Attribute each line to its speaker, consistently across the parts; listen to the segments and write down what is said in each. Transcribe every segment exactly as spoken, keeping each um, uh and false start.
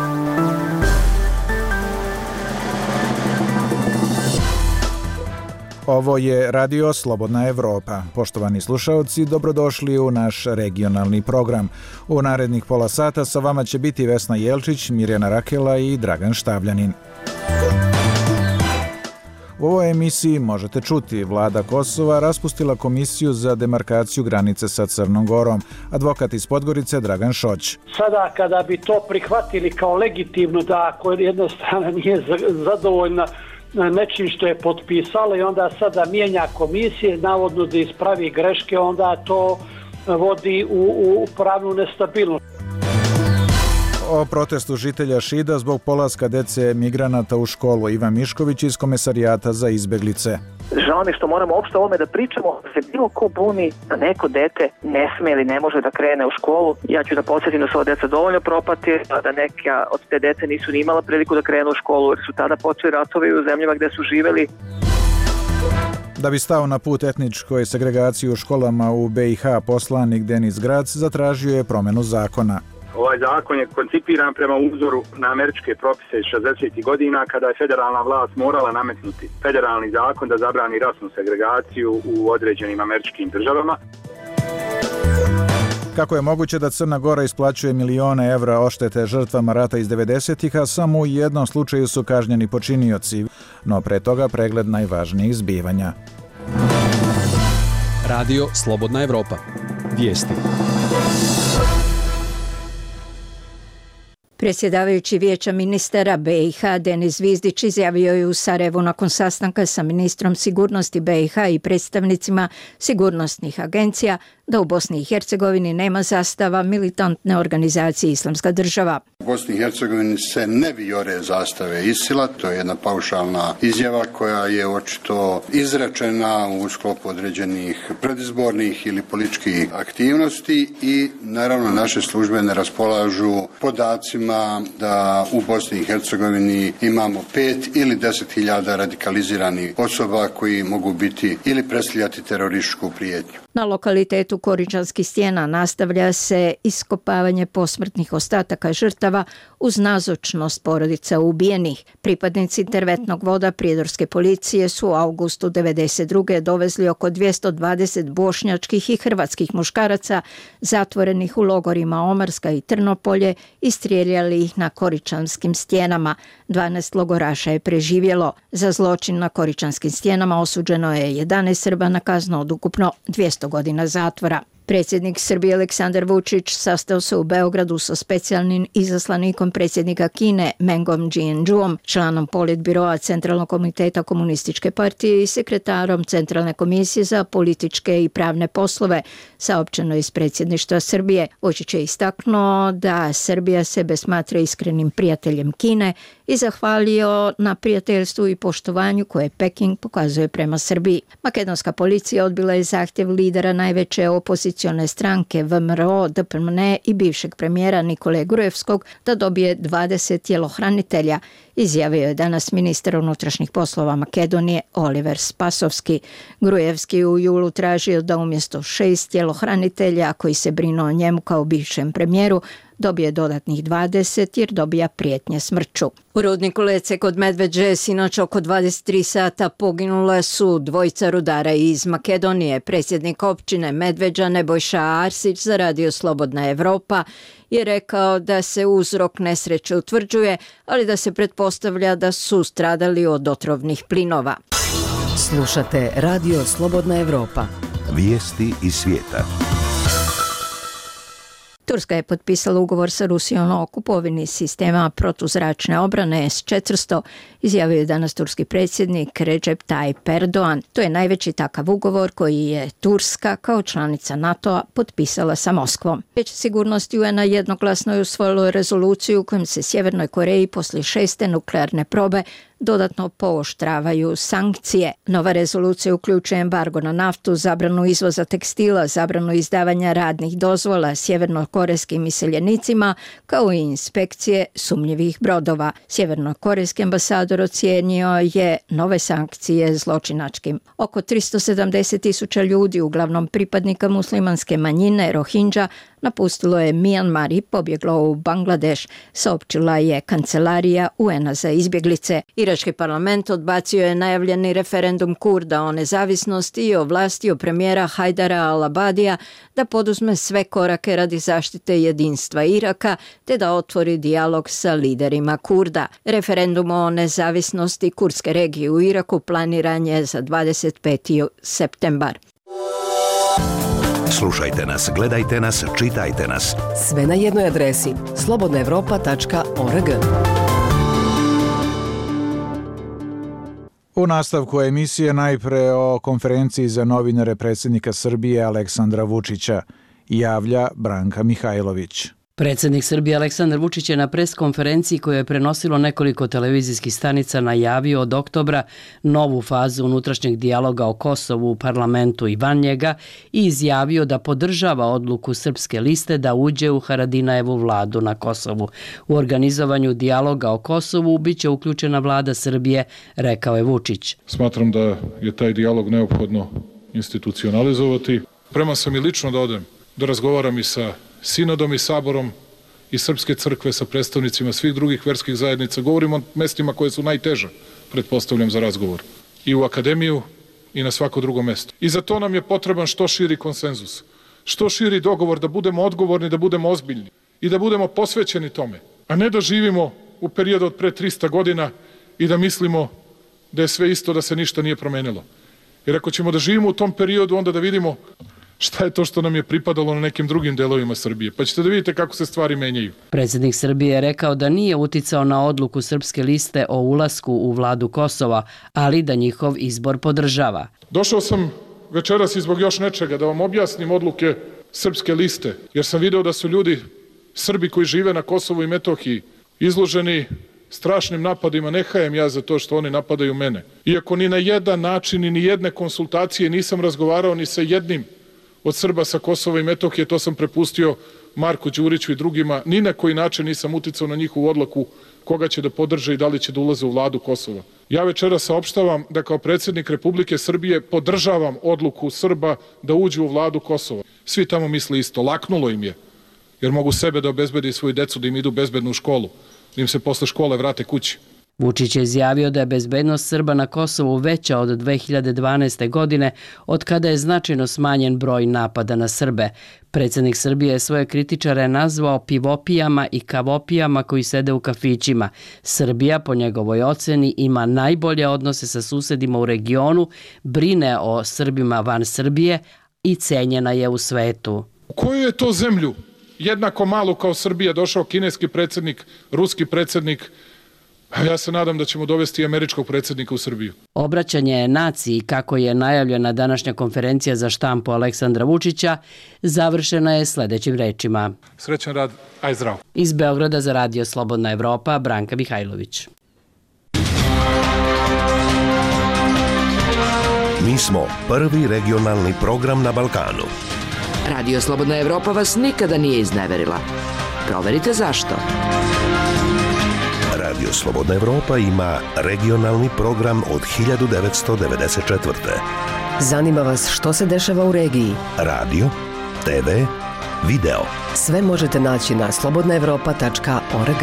Speaker 1: Ovo je Radio Slobodna Evropa. Poštovani slušaoci, dobrodošli u naš regionalni program. U narednih pola sata sa vama će biti Vesna Jelčić, Mirjana Rakela i Dragan Štavljanin. U ovoj emisiji možete čuti, vlada Kosova raspustila komisiju za demarkaciju granice sa Crnom Gorom. Advokat iz Podgorice Dragan Šoć.
Speaker 2: Sada kada bi to prihvatili kao legitimno, da ako jedna strana nije zadovoljna nečim što je potpisala i onda sada mijenja komisije, navodno da ispravi greške, onda to vodi u, u pravnu nestabilnost.
Speaker 1: O protestu žitelja Šida zbog polaska dece migranata u školu. Ivan Mišković iz Komesarijata za izbeglice.
Speaker 3: Žao mi što moramo uopšte o ovome da pričamo, da se bilo ko buni da neko dete ne sme ili ne može da krene u školu. Ja ću da podsjetim da su ova deca dovoljno propati, a da neka od te dece nisu ni imala priliku da krenu u školu, jer su tada počeli ratovi u zemljama gde su živeli.
Speaker 1: Da bi stao na put etničkoj segregaciji u školama u B i H, poslanik Denis Grac zatražio je promjenu zakona.
Speaker 4: Ovaj zakon je koncipiran prema uzoru na američke propise iz šezdesetih godina, kada je federalna vlast morala nametnuti federalni zakon da zabrani rasnu segregaciju u određenim američkim državama.
Speaker 1: Kako je moguće da Crna Gora isplaćuje milione evra odštete žrtvama rata iz devedesetih, a samo u jednom slučaju su kažnjeni počinioci, no pre toga pregled najvažnijih zbivanja.
Speaker 5: Radio Slobodna Evropa. Vijesti.
Speaker 6: Predsjedavajući Vijeća ministara B i H Denis Zvizdić izjavio je u Sarajevu nakon sastanka sa ministrom sigurnosti B i H i predstavnicima sigurnosnih agencija da u Bosni i Hercegovini nema zastava militantne organizacije Islamska država.
Speaker 7: U Bosni i Hercegovini se ne vijore zastave ISIL-a, to je jedna paušalna izjava koja je očito izrečena u sklopu određenih predizbornih ili političkih aktivnosti i naravno naše službe ne raspolažu podacima da u Bosni i Hercegovini imamo pet ili deset hiljada radikaliziranih osoba koji mogu biti ili predstavljati terorističku prijetnju.
Speaker 6: Na lokalitetu Koričanskih stijena nastavlja se iskopavanje posmrtnih ostataka žrtava uz nazočnost porodica ubijenih. Pripadnici interventnog voda prijedorske policije su u avgustu devedeset druge dovezli oko dvjesto dvadeset bošnjačkih i hrvatskih muškaraca zatvorenih u logorima Omarska i Trnopolje i strijeljali ih na Koričanskim stijenama. dvanaest logoraša je preživjelo. Za zločin na Koričanskim stijenama osuđeno je jedanaest Srba na kaznu od ukupno dvjesto godina zatvora. Predsjednik Srbije Aleksandar Vučić sastao se u Beogradu sa specijalnim izaslanikom predsjednika Kine Mengom Džinđuom, članom politbiroa Centralnog komiteta Komunističke partije i sekretarom Centralne komisije za političke i pravne poslove, saopćeno iz predsjedništva Srbije. Vučić je istaknuo da Srbija sebe smatra iskrenim prijateljem Kine i zahvalio na prijateljstvu i poštovanju koje Peking pokazuje prema Srbiji. Makedonska policija odbila je zahtjev lidera najveće opozicione stranke V M R O, D P M N E i bivšeg premijera Nikole Grujevskog da dobije dvadeset tjelohranitelja, izjavio je danas ministar unutrašnjih poslova Makedonije Oliver Spasovski. Grujevski u julu tražio da umjesto šest tjelohranitelja koji se brinu o njemu kao bivšem premijeru dobije dodatnih dvadeset jer dobija prijetnje smrću. U rudniku Lece kod Medveđe sinoć oko dvadeset tri sata poginule su dvojica rudara iz Makedonije. Predsjednik općine Medveđa Nebojša Arsić za Radio Slobodna Evropa je rekao da se uzrok nesreće utvrđuje, ali da se pretpostavlja da su stradali od otrovnih plinova.
Speaker 8: Slušate Radio Slobodna Evropa.
Speaker 9: Vijesti iz svijeta.
Speaker 6: Turska je potpisala ugovor sa Rusijom o kupovini sistema protuzračne obrane S četiristo, izjavio je danas turski predsjednik Recep Tayyip Erdogan. To je najveći takav ugovor koji je Turska kao članica NATO-a potpisala sa Moskvom. Vijeće sigurnosti U N-a jednoglasno je usvojilo rezoluciju u kojem se Sjevernoj Koreji poslije šeste nuklearne probe dodatno pooštravaju sankcije. Nova rezolucija uključuje embargo na naftu, zabranu izvoza tekstila, zabranu izdavanja radnih dozvola sjevernokorejskim iseljenicima, kao i inspekcije sumnjivih brodova. Sjevernokorejski ambasador ocijenio je nove sankcije zločinačkim. Oko tristo sedamdeset tisuća ljudi, uglavnom pripadnika muslimanske manjine Rohingya, napustilo je Mijanmar i pobjeglo u Bangladeš, saopćila je Kancelarija U N-a za izbjeglice. Irački parlament odbacio je najavljeni referendum Kurda o nezavisnosti i ovlastio premijera Hajdara al-Abadija da poduzme sve korake radi zaštite jedinstva Iraka te da otvori dijalog sa liderima Kurda. Referendum o nezavisnosti kurdske regije u Iraku planiran je za dvadeset peti septembar.
Speaker 9: Slušajte nas, gledajte nas, čitajte nas.
Speaker 8: Sve na jednoj adresi slobodna evropa tačka org.
Speaker 1: U nastavku emisije najpre o konferenciji za novinare predsjednika Srbije Aleksandra Vučića, javlja Branka Mihajlović.
Speaker 10: Predsjednik Srbije Aleksandar Vučić je na pres konferenciji koju je prenosilo nekoliko televizijskih stanica najavio od oktobra novu fazu unutrašnjeg dijaloga o Kosovu u parlamentu i van njega i izjavio da podržava odluku Srpske liste da uđe u Haradinajevu vladu na Kosovu. U organizovanju dijaloga o Kosovu biće uključena vlada Srbije, rekao je Vučić.
Speaker 11: Smatram da je taj dijalog neophodno institucionalizovati. Spreman sam i lično da odem, da razgovaram i sa Sinodom i Saborom i Srpske crkve sa predstavnicima svih drugih verskih zajednica. Govorimo o mestima koje su najteža, pretpostavljam, za razgovor. I u akademiju i na svako drugo mesto. I za to nam je potreban što širi konsenzus. Što širi dogovor da budemo odgovorni, da budemo ozbiljni i da budemo posvećeni tome. A ne da živimo u periodu od pre trista godina i da mislimo da je sve isto, da se ništa nije promenilo. Jer ako ćemo da živimo u tom periodu, onda da vidimo šta je to što nam je pripadalo na nekim drugim delovima Srbije. Pa ćete da vidite kako se stvari menjaju.
Speaker 10: Predsjednik Srbije je rekao da nije uticao na odluku Srpske liste o ulasku u vladu Kosova, ali da njihov izbor podržava.
Speaker 11: Došao sam večeras i zbog još nečega da vam objasnim odluke Srpske liste, jer sam video da su ljudi, Srbi koji žive na Kosovu i Metohiji, izloženi strašnim napadima. Ne hajem ja za to što oni napadaju mene. Iako ni na jedan način i ni jedne konsultacije nisam razgovarao ni sa jednim od Srba sa Kosova i Metohije, to sam prepustio Marku Đuriću i drugima. Ni na koji način nisam uticao na njihovu odluku koga će da podrže i da li će da ulaze u vladu Kosova. Ja večera saopštavam da kao predsjednik Republike Srbije podržavam odluku Srba da uđu u vladu Kosova. Svi tamo misle isto, laknulo im je, jer mogu sebe da obezbede i svoju decu da im idu bezbedno u školu, da im se posle škole vrate kući.
Speaker 10: Vučić je izjavio da je bezbednost Srba na Kosovu veća od dve hiljade dvanaeste. godine, od kada je značajno smanjen broj napada na Srbe. Predsjednik Srbije je svoje kritičare nazvao pivopijama i kavopijama koji sede u kafićima. Srbija, po njegovoj oceni, ima najbolje odnose sa susedima u regionu, brine o Srbima van Srbije i cenjena je u svetu.
Speaker 11: U koju je to zemlju jednako malo kao Srbija došao kineski predsjednik, ruski predsjednik? A ja se nadam da ćemo dovesti američkog predsjednika u Srbiju.
Speaker 10: Obraćanje naciji, kako je najavljena današnja konferencija za štampu Aleksandra Vučića, završena je sljedećim rečima.
Speaker 11: Srećan rad, aj zdrav.
Speaker 10: Iz Beograda za Radio Slobodna Evropa, Branka Mihajlović.
Speaker 9: Mi smo prvi regionalni program na Balkanu.
Speaker 8: Radio Slobodna Evropa vas nikada nije izneverila. Proverite zašto.
Speaker 9: Radio Slobodna Evropa ima regionalni program od hiljadu devetsto devedeset četvrte.
Speaker 8: Zanima vas što se dešava u regiji?
Speaker 9: Radio, te ve, video.
Speaker 8: Sve možete naći na slobodna evropa tačka org.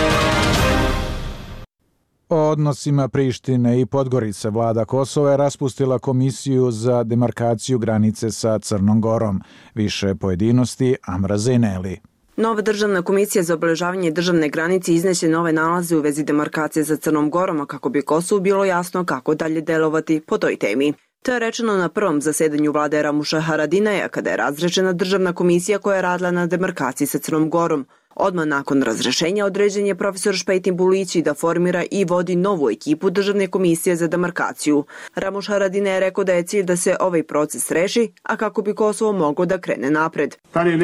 Speaker 1: O odnosima Prištine i Podgorice vlada Kosova je raspustila komisiju za demarkaciju granice sa Crnom Gorom. Više pojedinosti Amra Zejneli.
Speaker 12: Nova državna komisija za obeležavanje državne granice izneće nove nalaze u vezi demarkacije sa Crnom Gorom, a kako bi Kosovu bilo jasno kako dalje delovati po toj temi. To je rečeno na prvom zasedanju vlade Ramuša Haradinaja, kada je razrečena državna komisija koja je radila na demarkaciji sa Crnom Gorom. Odmah nakon razrešenja određen je profesor Špejtin Bulići da formira i vodi novu ekipu državne komisije za demarkaciju. Ramuš Haradinaj je rekao da je cilj da se ovaj proces reši, a kako bi Kosovo moglo da krene napred.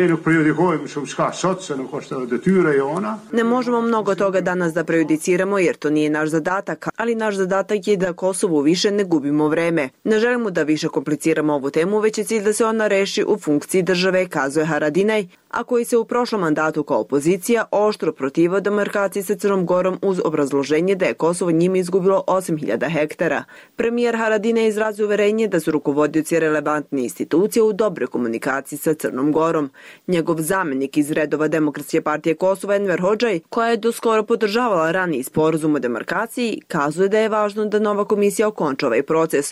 Speaker 12: Ne možemo mnogo toga danas da prejudiciramo jer to nije naš zadatak, ali naš zadatak je da Kosovu više ne gubimo vreme. Ne želimo da više kompliciramo ovu temu, već je cilj da se ona reši u funkciji države, kazuje Haradinaj, a koji se u prošlom mandatu kao opozicija opozicija oštro protiva demarkaciji sa Crnom Gorom uz obrazloženje da je Kosovo njime izgubilo osam hiljada hektara. Premijer Haradinaj izrazio uverenje da su rukovodioci relevantne institucije u dobroj komunikaciji sa Crnom Gorom. Njegov zamenik iz redova Demokratske partije Kosova Enver Hodžaj, koja je doskoro podržavala raniji sporazum o demarkaciji, kazuje da je važno da nova komisija okonča ovaj proces.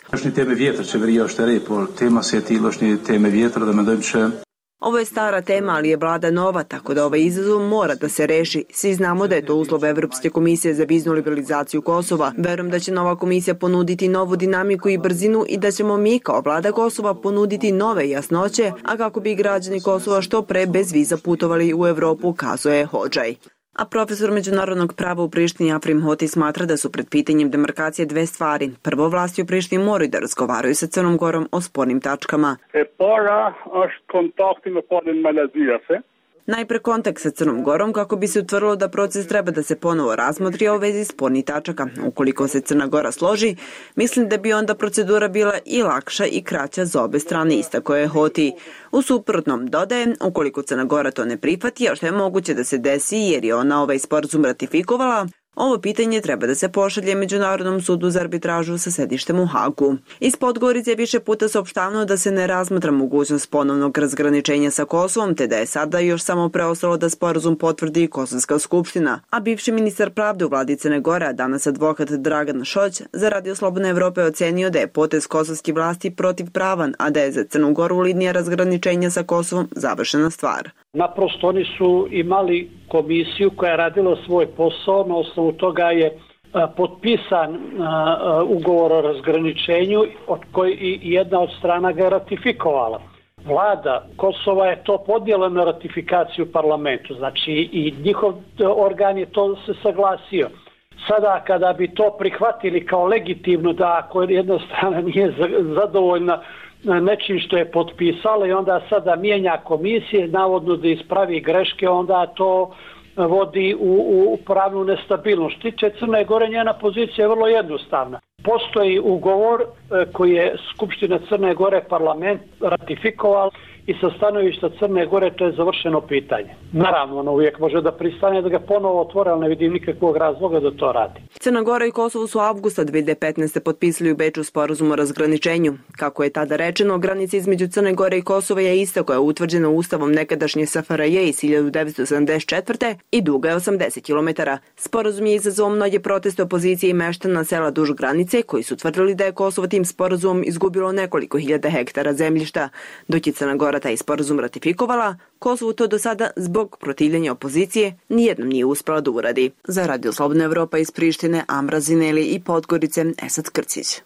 Speaker 12: Ovo je stara tema, ali je vlada nova, tako da ovaj izazov mora da se reši. Svi znamo da je to uslov Evropske komisije za viznu liberalizaciju Kosova. Verujem da će nova komisija ponuditi novu dinamiku i brzinu i da ćemo mi kao vlada Kosova ponuditi nove jasnoće, a kako bi građani Kosova što pre bez viza putovali u Evropu, kazuje Hodžaj. A profesor međunarodnog prava u Prištini Afrim Hoti smatra da su pred pitanjem demarkacije dve stvari. Prvo, vlasti u Prištini moraju da razgovaraju sa Crnom Gorom o spornim tačkama.
Speaker 13: E para është kontakti me palën Malazijase.
Speaker 12: Najpre kontakt sa Crnom Gorom kako bi se utvrdilo da proces treba da se ponovo razmotri u vezi spornih tačaka. Ukoliko se Crna Gora složi, mislim da bi onda procedura bila i lakša i kraća za obe strane, istako je Hoti. U suprotnom, dodaje, ukoliko Crna Gora to ne prihvati, a što je moguće da se desi jer je ona ovaj sporazum ratifikovala, ovo pitanje treba da se pošalje Međunarodnom sudu za arbitražu sa sedištem u Hagu. Iz Podgorice je više puta saopštavano da se ne razmatra mogućnost ponovnog razgraničenja sa Kosovom, te da je sada još samo preostalo da sporazum potvrdi i Kosovska skupština. A bivši ministar pravde u vladi Crne Gore, a danas advokat Dragan Šoć, za Radio Slobodne Evrope ocenio da je potez kosovskih vlasti protivpravan, a da je za Crnu Goru linija razgraničenja sa Kosovom završena stvar.
Speaker 2: Naprosto oni su imali komisiju koja je radila svoj posao, na osnovu toga je a, potpisan a, ugovor o razgraničenju od koji i jedna od strana ga je ratifikovala. Vlada Kosova je to podijela na ratifikaciju u parlamentu, znači i njihov organ je to se saglasio. Sada kada bi to prihvatili kao legitimno da ako jedna strana nije zadovoljna nečim što je potpisala i onda sada mijenja komisije, navodno da ispravi greške, onda to vodi u, u pravnu nestabilnost. Tiče Crne Gore, njena pozicija je vrlo jednostavna. Postoji ugovor koji je Skupština Crne Gore parlament ratifikoval i sa stanovišta Crne Gore to je završeno pitanje. Naravno, ono uvijek može da pristane da ga ponovo otvore, ali ne vidim nikakvog razloga da to radi.
Speaker 12: Crna Gora i Kosovo su avgusta dve hiljade petnaeste. potpisali u Beču sporazum o razgraničenju. Kako je tada rečeno, granica između Crne Gore i Kosova je ista koja je utvrđena ustavom nekadašnje S F R J iz hiljadu devetsto sedamdeset četvrte. i duga je osamdeset kilometara. Sporazum je izazvao mnoge proteste opozicije i meštana sela duž granice koji su tvrdili da je Kosovo tim sporazumom izgubilo nekoliko hiljada hektara zemljišta. Dok je Crna Gora taj sporazum ratifikovala, Kosovo to do sada zbog protivljenja opozicije nijednom nije uspela da uradi. Za Radio Slobodna Evropa iz Prištine, Amra Zineli i Podgorice, Esad Krcić.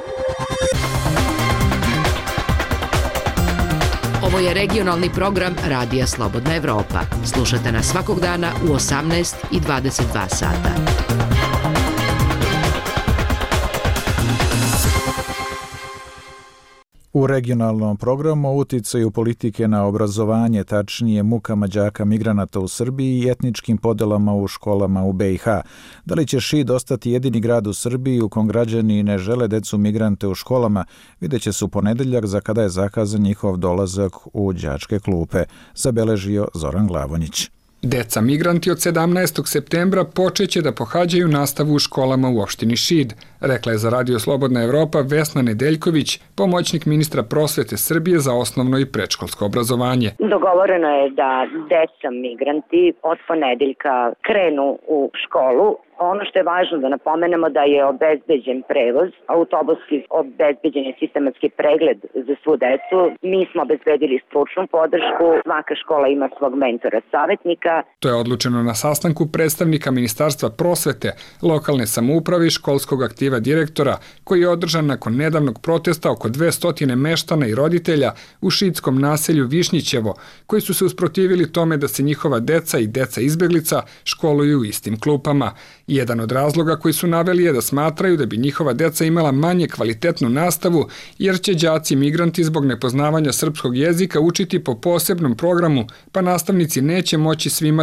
Speaker 8: Ovo je regionalni program Radija Slobodna Evropa. Slušate nas svakog dana u osamnaest i dvadeset dva sata.
Speaker 1: U regionalnom programu o uticaju politike na obrazovanje, tačnije mukama đaka migranata u Srbiji i etničkim podelama u školama u B i H. Da li će Šid ostati jedini grad u Srbiji u kom građani ne žele decu migrante u školama, vidjet će se u ponedeljak za kada je zakazan njihov dolazak u đačke klupe, zabeležio Zoran Glavonjić.
Speaker 14: Deca migranti od sedamnaestog septembra počeće da pohađaju nastavu u školama u opštini Šid, rekla je za Radio Slobodna Evropa Vesna Nedeljković, pomoćnik ministra prosvete Srbije za osnovno i predškolsko obrazovanje.
Speaker 15: Dogovoreno je da deca migranti od ponedeljka krenu u školu. Ono što je važno da napomenemo da je obezbeđen prevoz, autobuski obezbeđen je sistematski pregled za svu decu. Mi smo obezbedili stručnu podršku, svaka škola ima svog mentora savjetnika.
Speaker 14: To je odlučeno na sastanku predstavnika Ministarstva prosvete, lokalne samouprave i školskog aktiva direktora, koji je održan nakon nedavnog protesta oko dvesta meštana i roditelja u šidskom naselju Višnjićevo, koji su se usprotivili tome da se njihova deca i deca izbeglica školuju u istim klupama. Jedan od razloga koji su naveli je da smatraju da bi njihova deca imala manje kvalitetnu nastavu, jer će đaci migranti zbog nepoznavanja srpskog jezika učiti po posebnom programu, pa nastavnici neće moći svima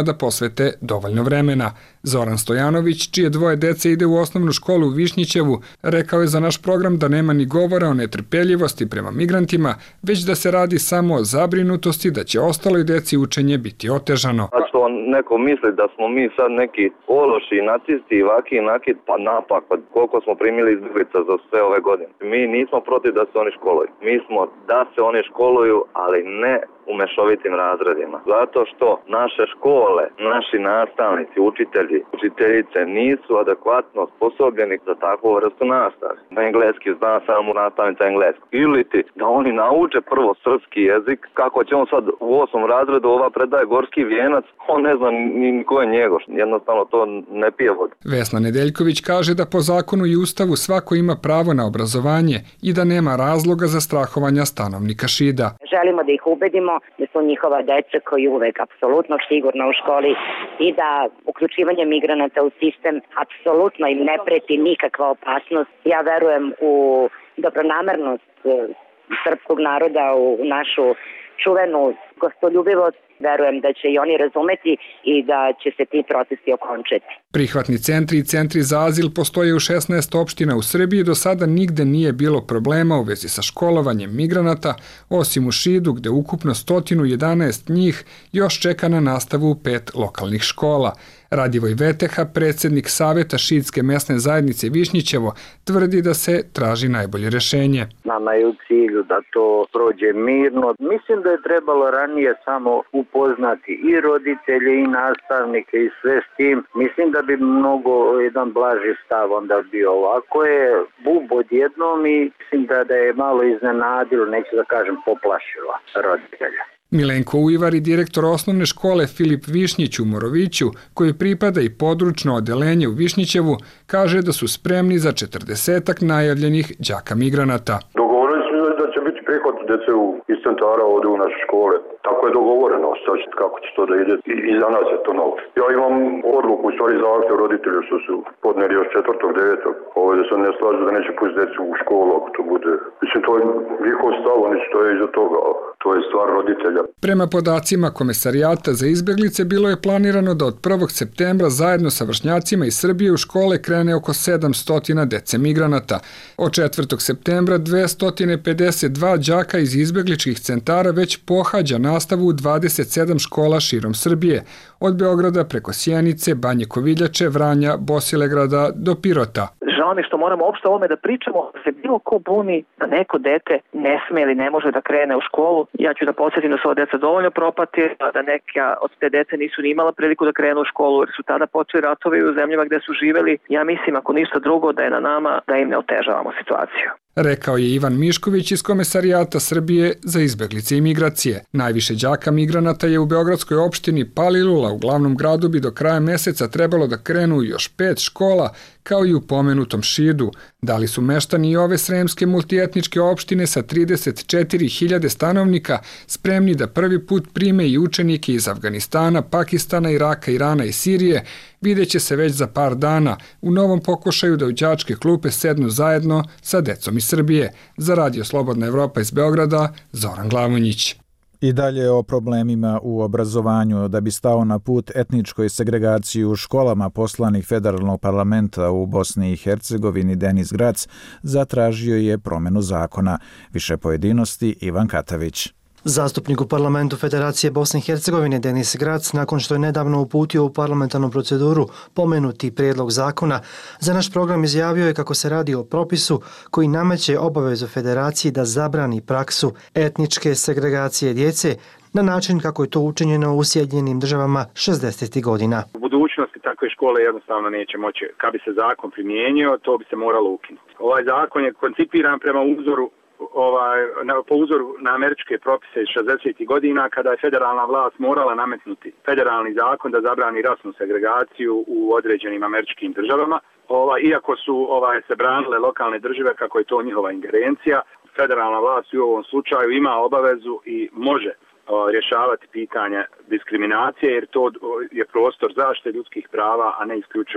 Speaker 14: da posvete dovoljno vremena. Zoran Stojanović, čije dvoje dece ide u osnovnu školu u Višnjićevu, rekao je za naš program da nema ni govora o netrpeljivosti prema migrantima, već da se radi samo o zabrinutosti da će ostaloj deci učenje biti otežano.
Speaker 16: A što neko misli da smo mi sad neki ološi, nacisti, vaki, naki, pa napak, pa koliko smo primili izbjeglica za sve ove godine. Mi nismo protiv da se oni školuju. Mi smo da se oni školuju, ali ne u mešovitim razredima. Zato što naše škole, naši nastavnici, učitelji, učiteljice nisu adekvatno sposobljeni za takvu vrstu nastave. Na engleski zna samo nastavnica engleski. Ili ti da oni nauče prvo srpski jezik, kako će on sad u osmom razredu ova predaje gorski vijenac, on ne zna ni ko je njegov. Jednostavno to ne pije vodu.
Speaker 14: Vesna Nedeljković kaže da po zakonu i ustavu svako ima pravo na obrazovanje i da nema razloga za strahovanja stanovnika Šida.
Speaker 15: Želimo da ih ubedimo da su njihova deca koji uvek apsolutno sigurno u školi i da uključivanje migranata u sistem apsolutno im ne preti nikakva opasnost. Ja verujem u dobronamernost srpskog naroda, u našu čuvenu gostoljubivost. Verujem da će i oni razumeti i da će se ti procesi okončati.
Speaker 14: Prihvatni centri i centri za azil postoje u šesnaest opština u Srbiji. Do sada nigde nije bilo problema u vezi sa školovanjem migranata, osim u Šidu gde ukupno sto jedanaest njih još čeka na nastavu u pet lokalnih škola. Radivoj Veteha, predsjednik Saveta Šidske mesne zajednice Višnjićevo, tvrdi da se traži najbolje rešenje.
Speaker 17: Nama je u cilju da to prođe mirno. Mislim da je trebalo ranije samo upoznati i roditelje i nastavnike i sve s tim. Mislim da bi mnogo jedan blaži stav onda bio. Ovako je bub odjednom i mislim da, da je malo iznenadilo, neću da kažem poplašila roditelja.
Speaker 14: Milenko Ujvari, direktor osnovne škole Filip Višnjić u Moroviću, koji pripada i područno odeljenje u Višnjićevu, kaže da su spremni za četrdesetak najavljenih đaka migranata.
Speaker 18: Dogovorili smo da će biti prihvat dece iz centara ovdje u naše škole. Tako je dogovoreno, sad kako će to da ide i, i za nas je to novo. Ja imam odluku, u stvari zahtev roditelja što su podneli još četvrtog devetog Ovo da se ne slažu da neće pustiti decu u školu ako to bude. Mislim, to je njihov stav, oni stoje iza toga, to je stvar roditelja.
Speaker 14: Prema podacima Komesarijata za izbjeglice bilo je planirano da od prvog septembra zajedno sa vršnjacima iz Srbije u škole krene oko sedamsto dece migranata. Od četvrtog septembra dvesta pedeset dva đaka iz izbjegličkih centara već pohađa nastavu u dvadeset sedam škola širom Srbije, od Beograda preko Sjenice, Banje Koviljače, Vranja, Bosilegrada do Pirota.
Speaker 3: Žao mi što moramo uopšte o ovome da pričamo, da se bilo ko buni da neko dete ne sme ili ne može da krene u školu. Ja ću da podsjetim da su ova deca dovoljno propati, da neka od te dece nisu ni imala priliku da krenu u školu, jer su tada počeli ratovi u zemljama gde su živeli. Ja mislim, ako ništa drugo, da je na nama da im ne otežavamo situaciju.
Speaker 14: Rekao je Ivan Mišković iz Komesarijata Srbije za izbjeglice i migracije. Najviše đaka migranata je u beogradskoj opštini Palilula. U glavnom gradu bi do kraja meseca trebalo da krenu još pet škola, kao i u pomenutom Šidu. Da li su meštani i ove sremske multietničke opštine sa trideset četiri hiljade stanovnika spremni da prvi put prime i učenike iz Afganistana, Pakistana, Iraka, Irana i Sirije, vidjet će se već za par dana u novom pokušaju da u đačke klupe sednu zajedno sa decom iz Srbije. Za Radio Slobodna Evropa iz Beograda, Zoran Glavonjić.
Speaker 1: I dalje o problemima u obrazovanju. Da bi stao na put etničkoj segregaciji u školama, poslanik Federalnog parlamenta u Bosni i Hercegovini Denis Grac zatražio je promjenu zakona. Više pojedinosti Ivan Katavić.
Speaker 19: Zastupnik u parlamentu Federacije Bosne i Hercegovine Denis Grac, nakon što je nedavno uputio u parlamentarnu proceduru pomenuti prijedlog zakona, za naš program izjavio je kako se radi o propisu koji nameće obavezu Federaciji da zabrani praksu etničke segregacije djece na način kako je to učinjeno u Sjedinjenim državama šezdesetih godina.
Speaker 4: U budućnosti takve škole jednostavno neće moći. Kad bi se zakon primijenio, to bi se moralo ukinuti. Ovaj zakon je koncipiran prema uzoru Ovaj, na, po uzoru na američke propise iz šezdesetih godina kada je federalna vlast morala nametnuti federalni zakon da zabrani rasnu segregaciju u određenim američkim državama. Ovaj, iako su ovaj, se branile lokalne države kako je to njihova ingerencija, federalna vlast u ovom slučaju ima obavezu i može o, rješavati pitanje diskriminacije jer to je prostor zaštite ljudskih prava, a ne isključivo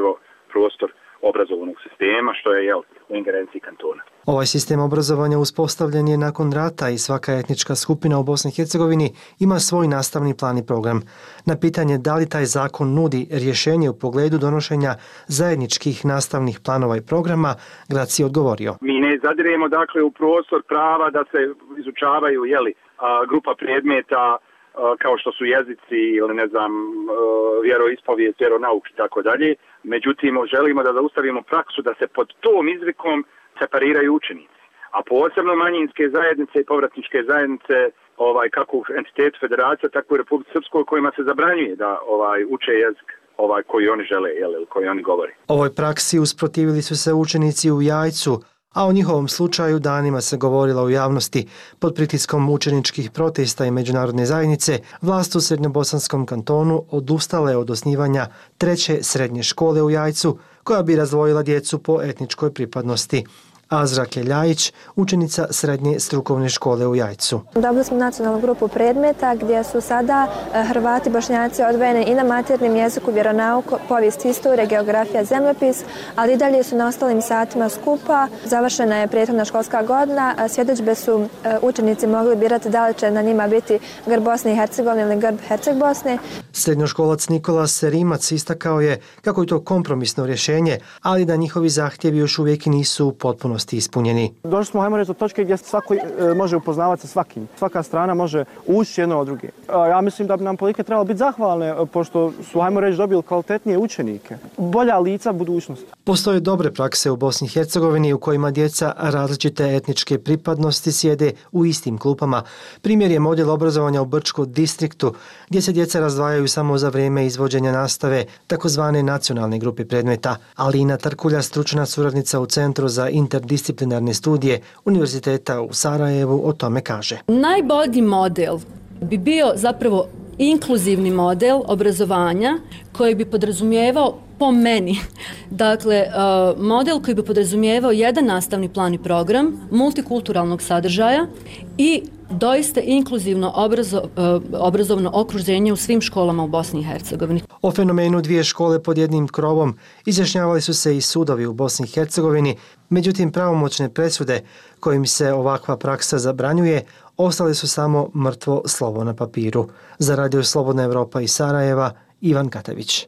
Speaker 4: prostor obrazovnog sistema, što je jel, u ingerenciji kantona.
Speaker 19: Ovaj sistem obrazovanja uspostavljen je nakon rata i svaka etnička skupina u Bosni i Hercegovini ima svoj nastavni plan i program. Na pitanje da li taj zakon nudi rješenje u pogledu donošenja zajedničkih nastavnih planova i programa, Graci je odgovorio.
Speaker 4: Mi ne zadiremo dakle u prostor prava da se izučavaju jeli, grupa predmeta kao što su jezici ili ne znam vjeroispovijest, vjeronauk i tako dalje. Međutim, želimo da zaustavimo praksu da se pod tom izrikom separiraju učenici. A posebno manjinske zajednice i povratničke zajednice, ovaj, kako u entitetu federacija, tako i u Republici Srpskoj, kojima se zabranjuje da ovaj, uče jezik ovaj, koji oni žele ili koji oni govore.
Speaker 19: Ovoj praksi usprotivili su se učenici u Jajcu, a o njihovom slučaju danima se govorilo u javnosti. Pod pritiskom učeničkih protesta i međunarodne zajednice, vlast u Srednjobosanskom kantonu odustala je od osnivanja treće srednje škole u Jajcu, koja bi razdvojila djecu po etničkoj pripadnosti. Azra Keljajić, učenica srednje strukovne škole u Jajcu.
Speaker 20: Dobili smo nacionalnu grupu predmeta gdje su sada Hrvati, Bošnjaci odvojeni i na maternjem jeziku, vjeronauku, povijest, istorija, geografija, zemljopis, ali i dalje su na ostalim satima skupa. Završena je prethodna školska godina, svjedodžbe su učenici mogli birati da li će na njima biti grb Bosne i Hercegovine ili grb Herceg Bosne.
Speaker 19: Srednjoškolac Nikola Serimac istakao je kako je to kompromisno rješenje, ali da njihovi zahtjevi još uvijek nisu u potpunosti ispunjeni.
Speaker 21: Došli smo, hajmo reći, do točke gdje svako e, može upoznavati sa svakim. Svaka strana može ući jedno od druge. A, ja mislim da bi nam politike trebalo biti zahvalne, pošto su, hajmo reći, dobili kvalitetnije učenike. Bolja lica budućnosti.
Speaker 19: Postoje dobre prakse u Bosni i Hercegovini u kojima djeca različite etničke pripadnosti sjede u istim klupama. Primjer je model obrazovanja u Brčkom distriktu, gdje se djeca razdvajaju samo za vrijeme izvođenja nastave, takozvane nacionalne grupe predmeta. Alina Tarkulja, stručna suradnica u Centru za interdisciplinarne studije Univerziteta u Sarajevu, o tome kaže.
Speaker 22: Najbolji model bi bio zapravo inkluzivni model obrazovanja koji bi podrazumijevao, po meni, dakle, model koji bi podrazumijevao jedan nastavni plan i program, multikulturalnog sadržaja i doista inkluzivno obrazo, obrazovno okruženje u svim školama u Bosni i Hercegovini.
Speaker 19: O fenomenu dvije škole pod jednim krovom izjašnjavali su se i sudovi u Bosni i Hercegovini, međutim pravomoćne presude kojim se ovakva praksa zabranjuje ostale su samo mrtvo slovo na papiru. Za Radio Slobodna Evropa iz Sarajeva, Ivan Katavić.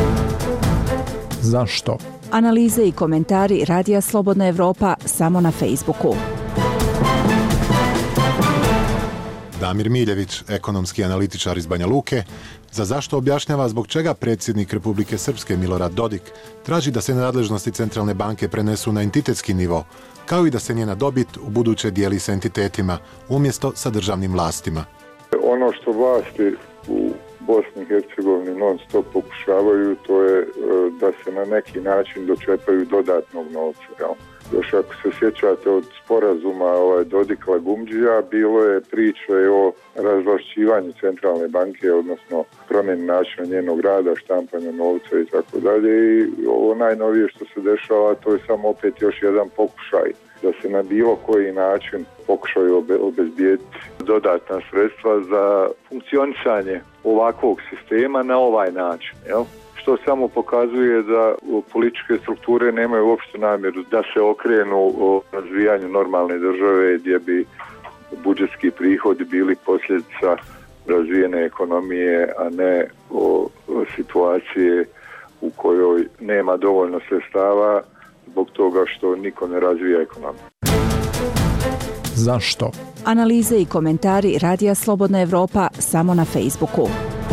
Speaker 23: Zašto? Analize i komentari Radija Slobodna Evropa samo na Facebooku.
Speaker 24: Damir Miljević, ekonomski analitičar iz Banja Luke, za zašto objašnjava zbog čega predsjednik Republike Srpske Milorad Dodik traži da se nadležnosti Centralne banke prenesu na entitetski nivo, kao i da se njena dobit u buduće dijeli s entitetima, umjesto sa državnim vlastima.
Speaker 25: Ono što vlasti u Bosni i Hercegovini non stop pokušavaju, to je da se na neki način dočepaju dodatnog novca. Jel? Još ako se sjećate od sporazuma ovaj, Dodik-Lagumdžija, bilo je priče o razvlašćivanju Centralne banke, odnosno promjeni načina njenog rada, štampanja novca i tako dalje. I ovo najnovije što se dešava, to je samo opet još jedan pokušaj da se na bilo koji način pokušaju obe, obezbijediti dodatna sredstva za funkcionisanje ovakvog sistema na ovaj način, jel? Što samo pokazuje da političke strukture nemaju uopšte namjeru da se okrenu o razvijanju normalne države gdje bi budžetski prihodi bili posljedica razvijene ekonomije, a ne o, o situacije u kojoj nema dovoljno sredstava zbog toga što niko ne razvija ekonomiju.
Speaker 23: Zašto? Analize i komentari Radija Slobodna Evropa samo na Facebooku.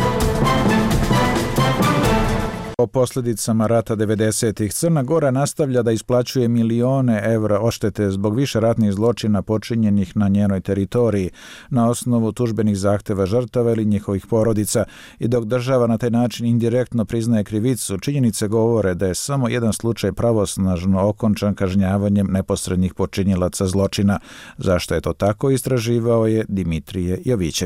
Speaker 1: O posljedicama rata devedesetih Crna Gora nastavlja da isplaćuje milione evra odštete zbog više ratnih zločina počinjenih na njenoj teritoriji na osnovu tužbenih zahtjeva žrtava ili njihovih porodica. I dok država na taj način indirektno priznaje krivicu, činjenice govore da je samo jedan slučaj pravosnažno okončan kažnjavanjem neposrednih počinjilaca zločina. Zašto je to tako, istraživao je Dimitrije Jovićević.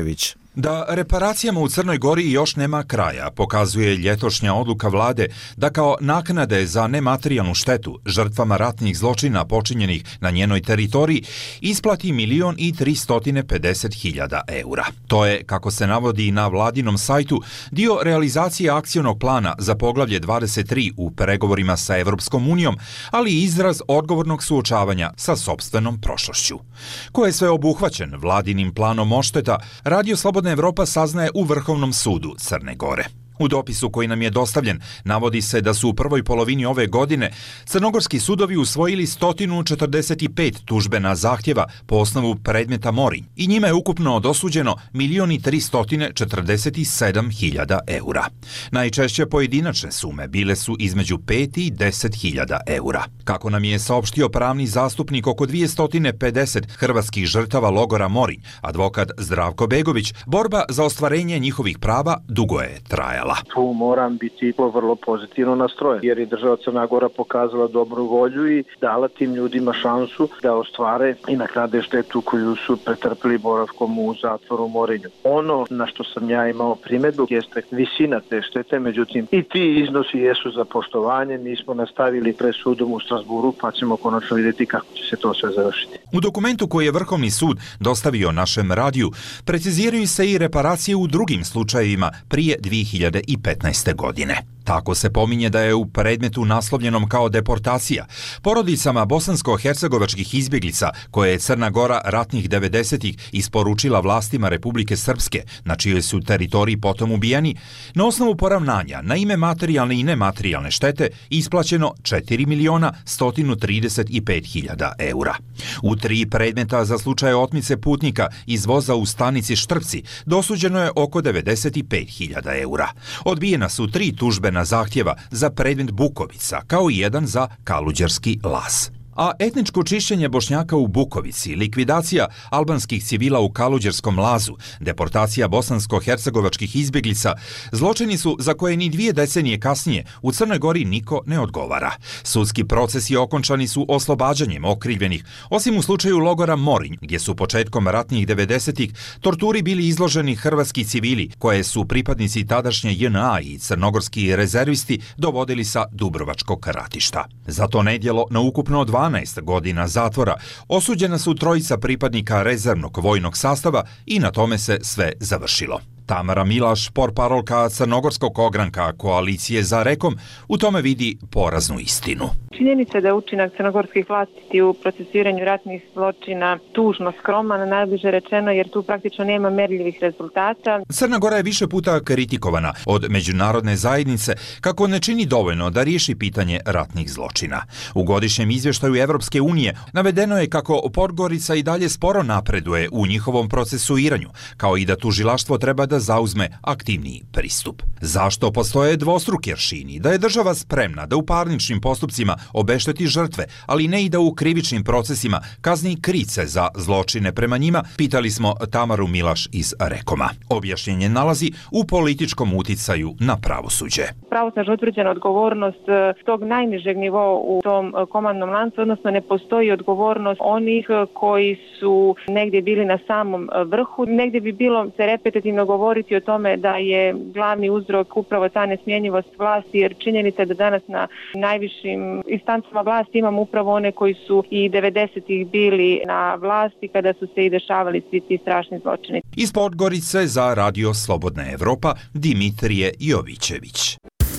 Speaker 5: Da reparacijama u Crnoj Gori još nema kraja, pokazuje ljetošnja odluka vlade da kao naknade za nematerijalnu štetu žrtvama ratnih zločina počinjenih na njenoj teritoriji isplati milion i tristotine pedeset hiljada eura. To je, kako se navodi na vladinom sajtu, dio realizacije akcionog plana za poglavlje dvadeset tri u pregovorima sa Evropskom unijom, ali i izraz odgovornog suočavanja sa sopstvenom prošlošću. Ko je sve obuhvaćen vladinim planom odšteta, Radio Slobodna Evropa saznaje u Vrhovnom sudu Crne Gore. U dopisu koji nam je dostavljen navodi se da su u prvoj polovini ove godine crnogorski sudovi usvojili sto četrdeset pet tužbena zahtjeva po osnovu predmeta Morinj i njima je ukupno dosuđeno milion i tristo četrdeset sedam hiljada eura. Najčešće pojedinačne sume bile su između pet i deset hiljada eura. Kako nam je saopštio pravni zastupnik oko dvjesto pedeset hrvatskih žrtava logora Morinj, advokat Zdravko Begović, borba za ostvarenje njihovih prava dugo je trajala.
Speaker 6: Tu moram biti vrlo pozitivno nastrojen, jer je država Crna Gora pokazala dobru volju i dala tim ljudima šansu da ostvare i naknade štetu koju su pretrpili boravkom u zatvoru u Morinju. Ono na što sam ja imao primjedbu jeste visina te štete, međutim i ti iznosi jesu za poštovanje. Mi smo nastavili pred sudom u Strasburu, pa ćemo konačno vidjeti kako će se to sve završiti.
Speaker 5: U dokumentu koji je Vrhovni sud dostavio našem radiju preciziraju se i reparacije u drugim slučajevima prije dvije hiljade petnaeste. godine. Tako se pominje da je u predmetu naslovljenom kao deportacija porodicama bosansko-hercegovačkih izbjeglica koje je Crna Gora ratnih devedesetih isporučila vlastima Republike Srpske, na čijoj su teritoriji potom ubijeni, na osnovu poravnanja na ime materijalne i nematerijalne štete isplaćeno četiri miliona sto trideset pet hiljada eura. U tri predmeta za slučaje otmice putnika iz voza u stanici Štrpci dosuđeno je oko devedeset pet hiljada eura. Odbijena su tri tužbe na zahtjeva za predmet Bukovica, kao i jedan za Kaluđerski las. A etničko čišćenje Bošnjaka u Bukovici, likvidacija albanskih civila u Kaluđerskom lazu, deportacija bosansko-hercegovačkih izbjeglica, zločini su za koje ni dvije decenije kasnije u Crnoj Gori niko ne odgovara. Sudski procesi okončani su oslobađanjem okrivljenih, osim u slučaju logora Morinj, gdje su početkom ratnih devedesetih torturi bili izloženi hrvatski civili, koje su pripadnici tadašnje J N A i crnogorski rezervisti dovodili sa Dubrovačkog ratišta. Za to nedjelo na ukupno dvanaest godina zatvora osuđena su trojica pripadnika rezervnog vojnog sastava i na tome se sve završilo. Tamara Milaš, portparolka crnogorskog ogranka koalicije za Rekom, u tome vidi poraznu istinu.
Speaker 7: Činjenica da je učinak crnogorskih vlasti u procesuiranju ratnih zločina tužno skroman, najbliže rečeno, jer tu praktično nema merljivih rezultata.
Speaker 5: Crna Gora je više puta kritikovana od međunarodne zajednice kako ne čini dovoljno da riješi pitanje ratnih zločina. U godišnjem izvještaju Evropske unije navedeno je kako Podgorica i dalje sporo napreduje u njihovom procesuiranju, kao i da tužilaštvo treba da zauzme aktivniji pristup. Zašto postoje dvostruki aršini? Da je država spremna da u parničnim postupcima obešteti žrtve, ali ne i da u krivičnim procesima kazni krice za zločine prema njima, pitali smo Tamaru Milaš iz Rekoma. Objašnjenje nalazi u političkom uticaju na pravosuđe.
Speaker 7: Pravosnažno utvrđena odgovornost tog najnižeg nivoa u tom komandnom lancu, odnosno ne postoji odgovornost onih koji su negdje bili na samom vrhu. Negdje bi bilo se repetitivno govoriti o tome da je glavni uzrok upravo ta nesmjenjivost vlasti, jer činjenica da danas na najvišim instancama vlasti imamo upravo one koji su i devedesetih bili na vlasti kada su se i dešavali svi ti strašni zločini.
Speaker 5: Iz Podgorice za Radio Slobodna Evropa, Dimitrije Jovićević.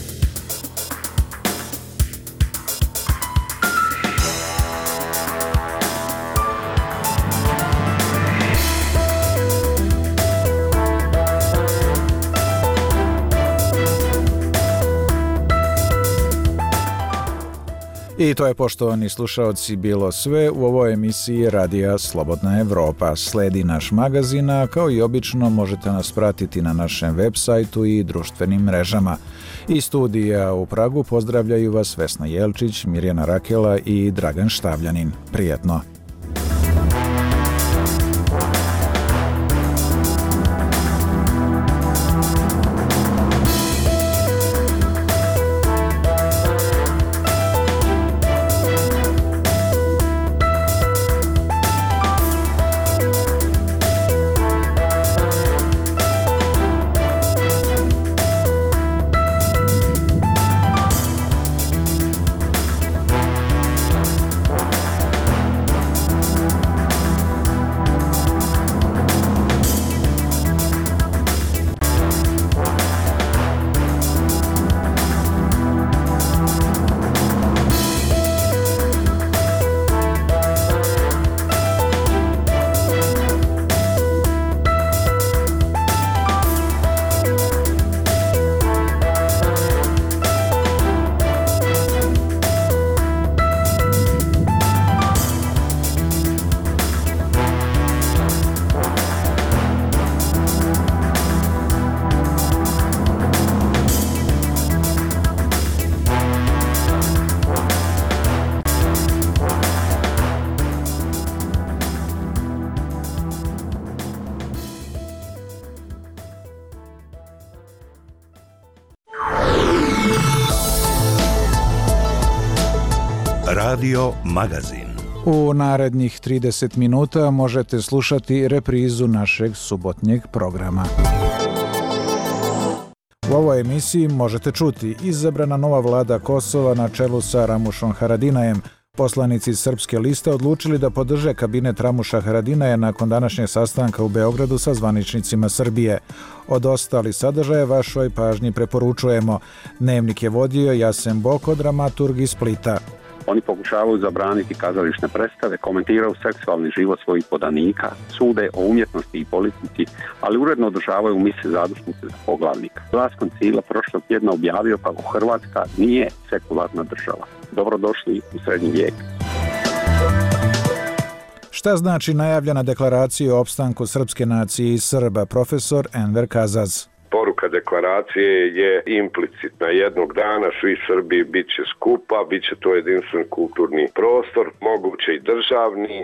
Speaker 1: I to je, poštovani slušaoci, bilo sve u ovoj emisiji Radija Slobodna Evropa. Sledi naš magazin, a kao i obično možete nas pratiti na našem web sajtu i društvenim mrežama. Iz studija u Pragu pozdravljaju vas Vesna Jelčić, Mirjana Rakela i Dragan Štavljanin. Prijetno!
Speaker 2: Radio Magazin.
Speaker 1: U narednih trideset minuta možete slušati reprizu našeg subotnjeg programa. U ovoj emisiji možete čuti izabrana nova vlada Kosova na čelu sa Ramušom Haradinajem. Poslanici Srpske liste odlučili da podrže kabinet Ramuša Haradinaja nakon današnjeg sastanka u Beogradu sa zvaničnicima Srbije. Od ostali sadržaje vašoj pažnji preporučujemo. Dnevnik je vodio Jasen Boko, dramaturg iz Splita.
Speaker 9: Oni pokušavaju zabraniti kazališne predstave, komentiraju seksualni život svojih podanika, sude o umjetnosti i politici, ali uredno održavaju mise zadušnice za poglavnika. Glas koncila prošlog tjedna objavio kako Hrvatska nije sekularna država. Dobrodošli u srednji vijek.
Speaker 1: Šta znači najavljena deklaracija o opstanku srpske nacije i Srba, profesor Enver Kazaz?
Speaker 10: Poruka deklaracije je implicitna. Jednog dana svi Srbi bit će skupa, bit će to jedinstven kulturni prostor, moguće i državni.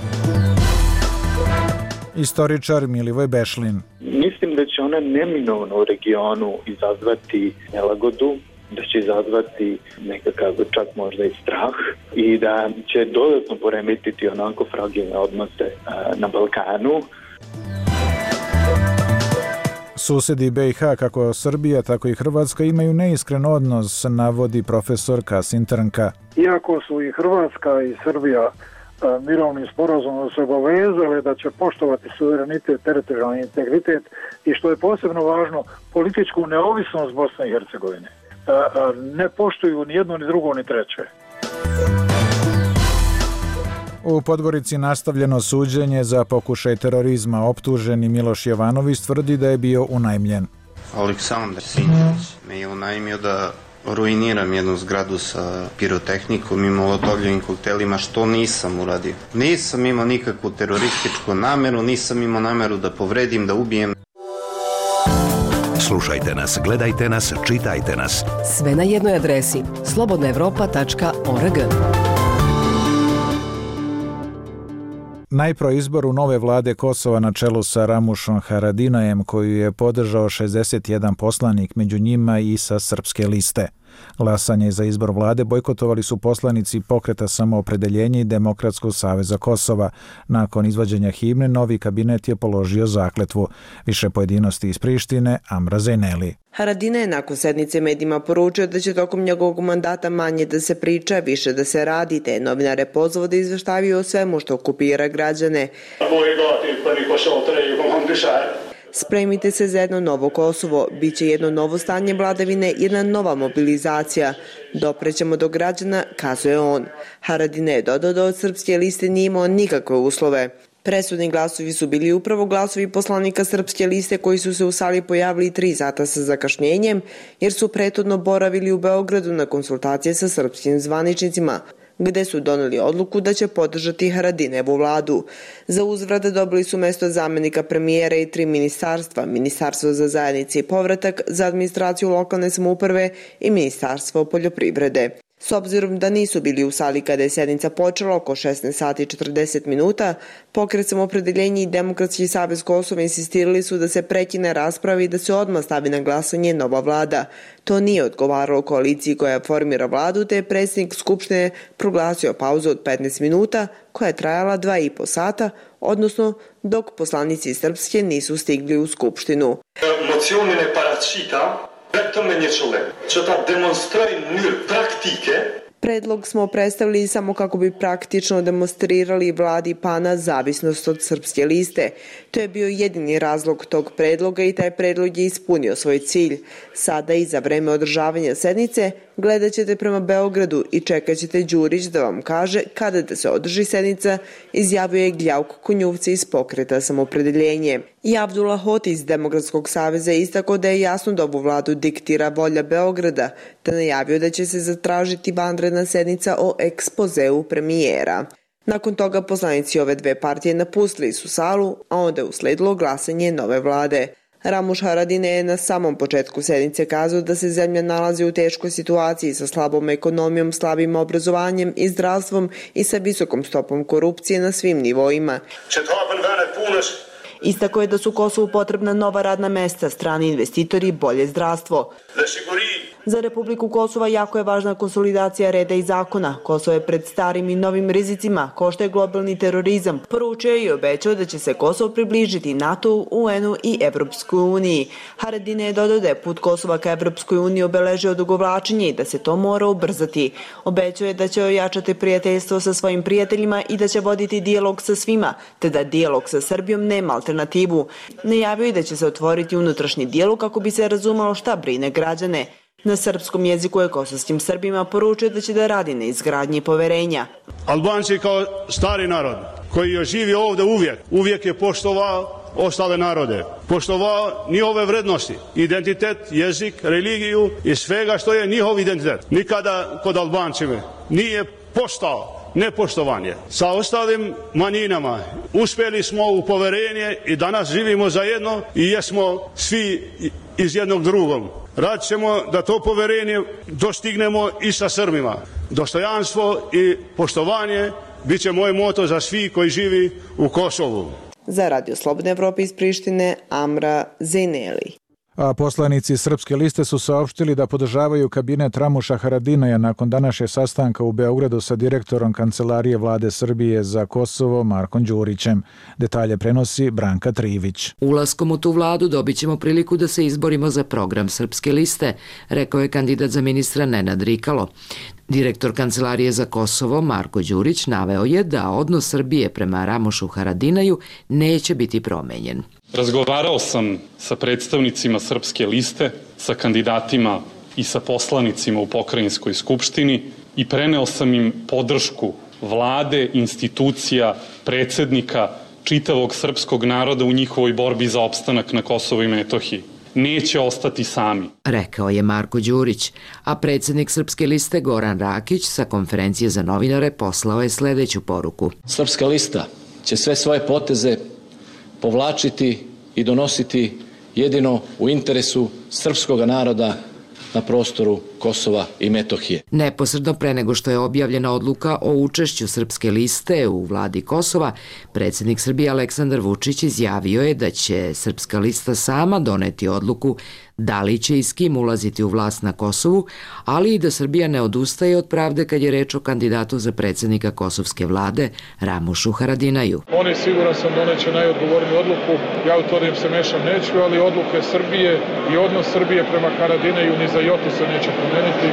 Speaker 1: Istoričar Milivoj Bešlin.
Speaker 11: Mislim da će ona neminovno u regionu izazvati nelagodu, da će izazvati nekakav čak možda i strah i da će dodatno poremetiti onako fragilne odnose na Balkanu.
Speaker 1: Susedi be i ha, kako Srbija, tako i Hrvatska, imaju neiskren odnos, navodi profesor Kasim Trnka.
Speaker 13: Iako su i Hrvatska i Srbija mirovnim sporazumom se obavezale da će poštovati suverenitet, teritorijalni integritet i, što je posebno važno, političku neovisnost Bosne i Hercegovine. Ne poštuju ni jedno, ni drugo, ni treće.
Speaker 1: U Podgorici nastavljeno suđenje za pokušaj terorizma. Optuženi Miloš Jovanović tvrdi da je bio unajmljen.
Speaker 26: Aleksandar Sinčić me je unajmio da ruiniram jednu zgradu sa pirotehnikom i molotovljivim koktelima, što nisam uradio. Nisam imao nikakvu terorističku nameru, nisam imao nameru da povredim, da ubijem.
Speaker 2: Slušajte nas, gledajte nas, čitajte nas.
Speaker 27: Sve na jednoj adresi slobodna evropa tačka org.
Speaker 1: Najpro izboru nove vlade Kosova na čelu sa Ramušom Haradinajem, koju je podržao šezdeset jedan poslanik, među njima i sa Srpske liste. Glasanje za izbor vlade bojkotovali su poslanici Pokreta samoopredeljenja i Demokratskog saveza Kosova. Nakon izvođenja himne, novi kabinet je položio zakletvu. Više pojedinosti iz Prištine, Amra Zejneli.
Speaker 12: Haradinaj je nakon sednice medijima poručio da će tokom njegovog mandata manje da se priča, više da se radi, te novinare pozvao da izveštavaju o svemu što okupira građane. Spremite se za jedno novo Kosovo, bit će jedno novo stanje vladavine, jedna nova mobilizacija. Doprećemo do građana, kazuje on. Haradinaj je dodao da od Srpske liste nije imao nikakve uslove. Presudni glasovi su bili upravo glasovi poslanika Srpske liste koji su se u sali pojavili tri sata sa zakašnjenjem, jer su prethodno boravili u Beogradu na konsultacije sa srpskim zvaničnicima, gde su doneli odluku da će podržati Haradinevu vladu. Za uzvrat dobili su mesto zamenika premijera i tri ministarstva, Ministarstvo za zajednice i povratak, za administraciju lokalne samouprave i Ministarstvo poljoprivrede. S obzirom da nisu bili u sali kada je sednica počela oko šesnaest sati i četrdeset minuta, Pokret samoopredeljenja i Demokratski savez Kosova insistirali su da se prekine rasprava i da se odmah stavi na glasanje nova vlada. To nije odgovaralo koaliciji koja formira vladu, te je predsjednik Skupštine proglasio pauzu od petnaest minuta koja je trajala dva i po sata, odnosno dok poslanici iz Srpske nisu stigli u Skupštinu.
Speaker 28: Mocionine paracita Vetëm me një qëllim, që ta demonstrojnë në mënyrë praktike.
Speaker 12: Predlog smo predstavili samo kako bi praktično demonstrirali vladi PAN-a zavisnost od Srpske liste. To je bio jedini razlog tog predloga i taj predlog je ispunio svoj cilj. Sada i za vreme održavanja sednice gledat ćete prema Beogradu i čekat ćete Đurić da vam kaže kada da se održi sednica, izjavio je Gljavko Konjuvci iz Pokreta samoopredeljenje. I Abdullah Hoti iz Demokratskog saveza istako da je jasno da ovu vladu diktira volja Beograda, te najavio da će se zatražiti vanredna sednica o ekspozeu premijera. Nakon toga poslanici ove dve partije napustili su salu, a onda je usledilo glasanje nove vlade. Ramuš Haradinaj je na samom početku sednice kazao da se zemlja nalazi u teškoj situaciji sa slabom ekonomijom, slabim obrazovanjem i zdravstvom i sa visokom stopom korupcije na svim nivoima. Istako je da su Kosovu potrebna nova radna mesta, strani investitori i bolje zdravstvo. Za Republiku Kosova jako je važna konsolidacija reda i zakona. Kosovo je pred starim i novim rizicima, kao što je globalni terorizam. Poručio je i obećao da će se Kosovo približiti NATO, U N-u i Evropskoj uniji. Haradinaj je dodao da je put Kosova ka Evropskoj uniji obeležio odugovlačenje i da se to mora ubrzati. Obećao je da će ojačati prijateljstvo sa svojim prijateljima i da će voditi dijalog sa svima, te da dijalog sa Srbijom nema alternativu. Najavio je da će se otvoriti unutrašnji dijalog kako bi se razumelo šta brine građane. Na srpskom jeziku je kosovskim Srbima poručio da će da radi na izgradnji poverenja.
Speaker 3: Albanci kao stari narod koji je živio ovdje uvijek, uvijek je poštovao ostale narode, poštovao njihove vrednosti, identitet, jezik, religiju i svega što je njihov identitet. Nikada kod Albancima nije postao nepoštovanje. Sa ostalim manjinama uspjeli smo u poverenje i danas živimo zajedno i jesmo svi iz jednog drugog. Radit ćemo da to poverenje dostignemo i sa Srbima. Dostojanstvo i poštovanje bit će moj moto za svi koji živi u Kosovu.
Speaker 12: Za Radio Slobodne Evrope iz Prištine, Amra Zeneli.
Speaker 1: A poslanici Srpske liste su saopštili da podržavaju kabinet Ramuša Haradinaja nakon današnjeg sastanka u Beogradu sa direktorom Kancelarije Vlade Srbije za Kosovo Markom Đurićem. Detalje prenosi Branka Trivić.
Speaker 4: Ulaskom u tu vladu dobit ćemo priliku da se izborimo za program Srpske liste, rekao je kandidat za ministra Nenad Rikalo. Direktor Kancelarije za Kosovo Marko Đurić naveo je da odnos Srbije prema Ramušu Haradinaju neće biti promenjen.
Speaker 8: Razgovarao sam sa predstavnicima Srpske liste, sa kandidatima i sa poslanicima u Pokrajinskoj skupštini i preneo sam im podršku vlade, institucija, predsjednika, čitavog srpskog naroda u njihovoj borbi za opstanak na Kosovu i Metohiji. Neće ostati sami,
Speaker 4: rekao je Marko Đurić, a predsjednik Srpske liste Goran Rakić sa konferencije za novinare poslao je sljedeću poruku.
Speaker 14: Srpska lista će sve svoje poteze povlačiti i donositi jedino u interesu srpskog naroda na prostoru Kosova i Metohije.
Speaker 4: Neposredno pre nego što je objavljena odluka o učešću Srpske liste u vladi Kosova, predsjednik Srbije Aleksandar Vučić izjavio je da će Srpska lista sama doneti odluku da li će i s kim ulaziti u vlast na Kosovu, ali i da Srbija ne odustaje od pravde kad je reč o kandidatu za predsjednika kosovske vlade Ramušu Haradinaju.
Speaker 15: Oni siguran sam doneće najodgovorniju odluku, ja u to da im se mešam neću, ali odluke Srbije i odnos Srbije prema Haradinaju ni za jotu se neće promeniti.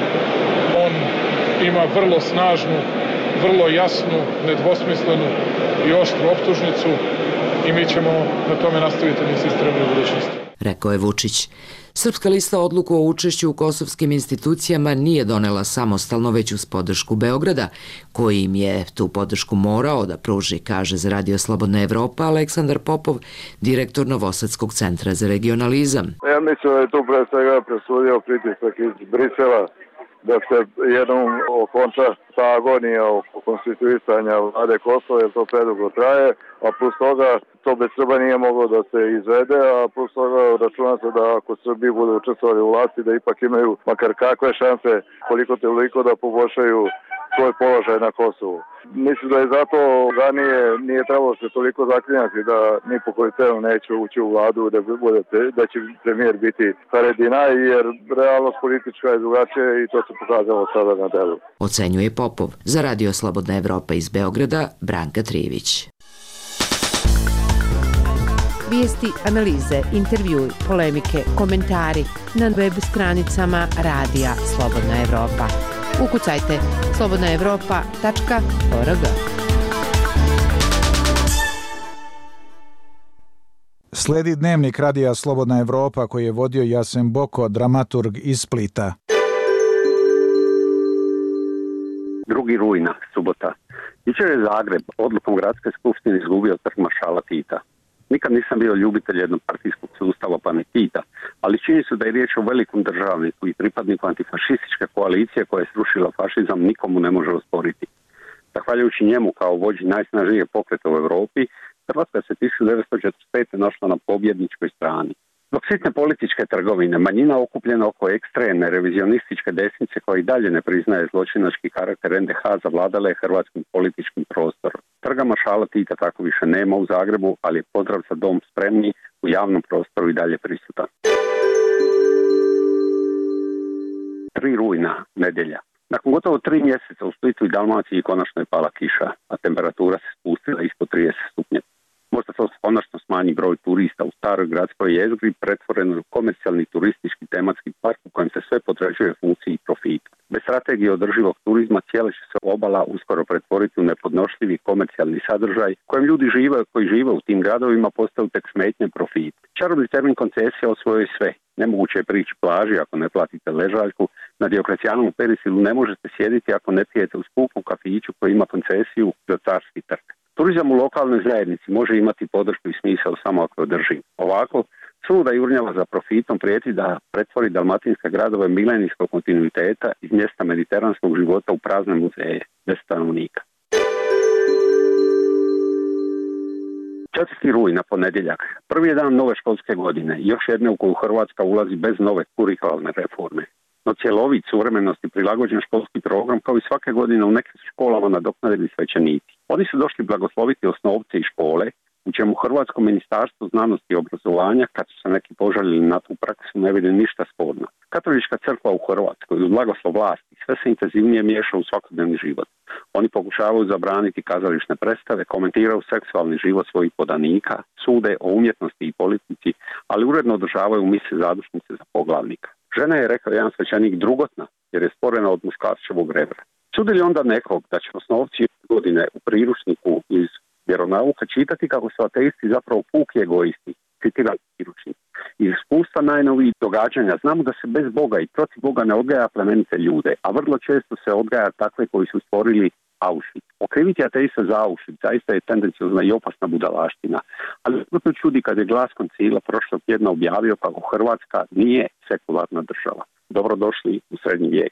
Speaker 15: On ima vrlo snažnu, vrlo jasnu, nedvosmislenu i oštru optužnicu i mi ćemo na tome nastaviti da insistiramo u budućnosti,
Speaker 4: rekao je Vučić. Srpska lista odluku o učešću u kosovskim institucijama nije donela samostalno, već uz podršku Beograda, koji im je tu podršku morao da pruži, kaže za Radio Slobodna Evropa Aleksandar Popov, direktor Novosadskog centra za regionalizam.
Speaker 25: Ja mislim da je tu pre svega presudio pritisak iz Brisela da se jednom okonča ta agonija oko konstituisanja vlade Kosova, jer to predugo traje, a plus toga to bez Srba nije moglo da se izvede, a plus toga računa se da ako Srbi budu učestvovali u vlasti, da ipak imaju makar kakve šanse koliko toliko da poboljšaju svoj položaj na Kosovu. Mislim da je zato ranije nije trebalo se toliko zaklinjati da ni po koju cenu neće ući u vladu, da, bude, da će premijer biti Haradinaj, jer realnost politička je drugačija i to se pokazalo sada na delu.
Speaker 4: Ocenjuje Popov. Za Radio Slobodna Evropa iz Beograda, Branka Trivić.
Speaker 16: Vijesti, analize, intervjui, polemike, komentari na web stranicama Radija Slobodna Evropa. Ukucajte slobodna evropa tačka org.
Speaker 1: Sledi dnevnik Radija Slobodna Evropa koji je vodio Jasen Boko, dramaturg iz Splita.
Speaker 9: drugi rujna, subota. Jučer je Zagreb odlukom gradske skupštine izgubio trg maršala Tita. Nikad nisam bio ljubitelj jednopartijskog sustava pa ne Tita, ali čini se da je riječ o velikom državniku i pripadniku antifašističke koalicije koja je srušila fašizam, nikomu ne može osporiti. Zahvaljujući njemu kao vođi najsnažnijeg pokreta u Europi, Hrvatska se tisuću devetsto četrdeset pete. našla na pobjedničkoj strani. Zbog sitne političke trgovine, manjina okupljena oko ekstremne revizionističke desnice koja i dalje ne priznaje zločinački karakter en de ha zavladala je hrvatskim političkim prostorom. Trga maršala Tita tako više nema u Zagrebu, ali je pozdrav za dom spremni u javnom prostoru i dalje prisutan. tri rujna, nedjelja. Nakon gotovo tri mjeseca u Splitu i Dalmaciji konačno je pala kiša, a temperatura se spustila ispod trideset stupnjeva. Možda to konačno smanji broj turista u staroj gradskoj jezgri, pretvoren u komercijalni turistički tematski park u kojem se sve podređuje funkciji i profitu. Bez strategije održivog turizma cijela će se obala uskoro pretvoriti u nepodnošljivi komercijalni sadržaj kojem ljudi žive, koji žive u tim gradovima postaju tek smetnje profit. Čarobni termin koncesija osvojuje sve. Nemoguće je prići plaži ako ne platite ležaljku, na Dioklecijanovom perisilu ne možete sjediti ako ne pijete u skupom kafiću koji ima koncesiju za Carski trg. Turizam u lokalnoj zajednici može imati podršku i smisao samo ako je održiv. Ovako, suluda jurnjava za profitom prijeti da pretvori dalmatinske gradove milenijskog kontinuiteta iz mjesta mediteranskog života u prazne muzeje, bez stanovnika. četvrti rujna, ponedjeljak, prvi je dan nove školske godine, još jedne u koju Hrvatska ulazi bez nove kurikularne reforme. No cjelovit, suvremenosti prilagođen školski program kao i svake godine u nekim školama nadoknadili svećenici. Oni su došli blagosloviti osnovce i škole, u čemu Hrvatsko ministarstvo znanosti i obrazovanja, kad su se neki požalili na tu praksu, ne vidi ništa sporno. Katolička crkva u Hrvatskoj, uz blagoslov vlasti, sve se intenzivnije miješa u svakodnevni život. Oni pokušavaju zabraniti kazališne predstave, komentiraju seksualni život svojih podanika, sude o umjetnosti i politici, ali uredno održavaju mise zadušnice za poglavnika. Žena je, rekao jedan svećenik, drugotna, jer je stvorena od muškarčevog rebra. Čudi li onda nekog da će osnovci godine u priručniku iz vjeronauka čitati kako su ateisti zapravo puki egoisti, citiram priručnik. Iz iskustva najnovijih događanja znamo da se bez Boga i protiv Boga ne odgaja plemenite ljude, a vrlo često se odgaja takve koji su stvorili Auschwitz. Okriviti ateista za Auschwitz zaista je tendenciozna i opasna budalaština, ali to čudi kad je Glas koncila prošlog tjedna objavio kako Hrvatska nije sekularna država. Dobrodošli u srednji vijek.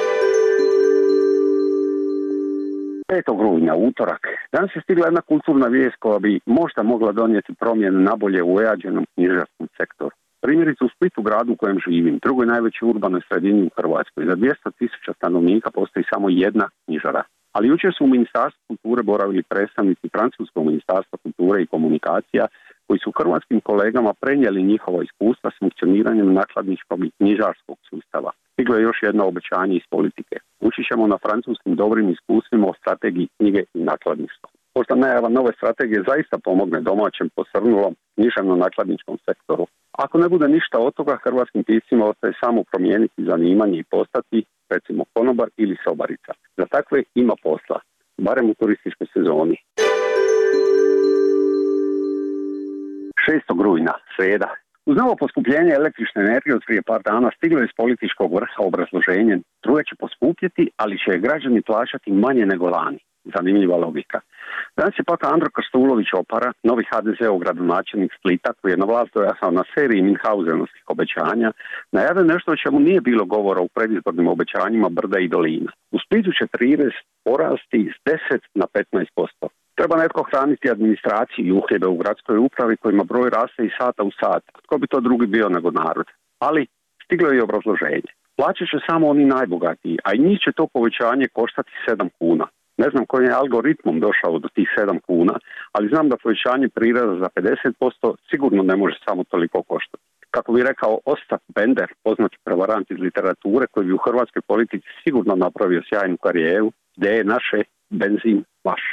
Speaker 9: petog rujna, utorak. Danas je stigla jedna kulturna vijest koja bi možda mogla donijeti promjene nabolje u ojađenom knjižarskom sektoru. Primjerice u Splitu, gradu u kojem živim, drugoj najvećoj urbanoj sredini u Hrvatskoj, za dvjesto tisuća stanovnika postoji samo jedna knjižara. Ali jučer su u Ministarstvu kulture boravili predstavnici Francuskog ministarstva kulture i komunikacija, koji su hrvatskim kolegama prenijeli njihova iskustva s funkcioniranjem nakladničkog i knjižarskog sustava. Stiglo je još jedno obećanje iz politike. Učit ćemo na francuskim dobrim iskustvima o strategiji knjige i nakladništva. Možda najava nove strategije zaista pomogne domaćem posrnulom književno-nakladničkom sektoru. Ako ne bude ništa od toga, hrvatskim piscima ostaje samo promijeniti zanimanje i postati, recimo, konobar ili sobarica. Za takve ima posla, barem u turističkoj sezoni. šestog rujna, sreda. Uz novo poskupljenje električne energije od prije par dana stiglo je iz političkog vrha obrazloženje: struje će poskupjeti, ali će građani plaćati manje nego lani. Zanimljiva logika. Danas je pak Andro Krstulović Opara, novi ha de zeov gradonačelnik Splita, koji je na vlast dojasao na seriji Minhausenovskih obećanja, najavio nešto o čemu nije bilo govora u predizbornim obećanjima brda i dolina. U Splitu će prirez porasti s deset na petnaest posto. Treba netko hraniti administraciju i uhljebe u gradskoj upravi kojima broj raste iz sata u sat. Tko bi to drugi bio nego narod? Ali stiglo je i obrazloženje. Plaćat će samo oni najbogatiji, a i njih će to povećanje koštati sedam kuna. Ne znam kojim je algoritmom došao do tih sedam kuna, ali znam da povećanje prireza za pedeset posto sigurno ne može samo toliko koštati. Kako bi rekao Ostap Bender, poznati prevarant iz literature, koji bi u hrvatskoj politici sigurno napravio sjajnu karijeru, gdje je naše benzin vaš.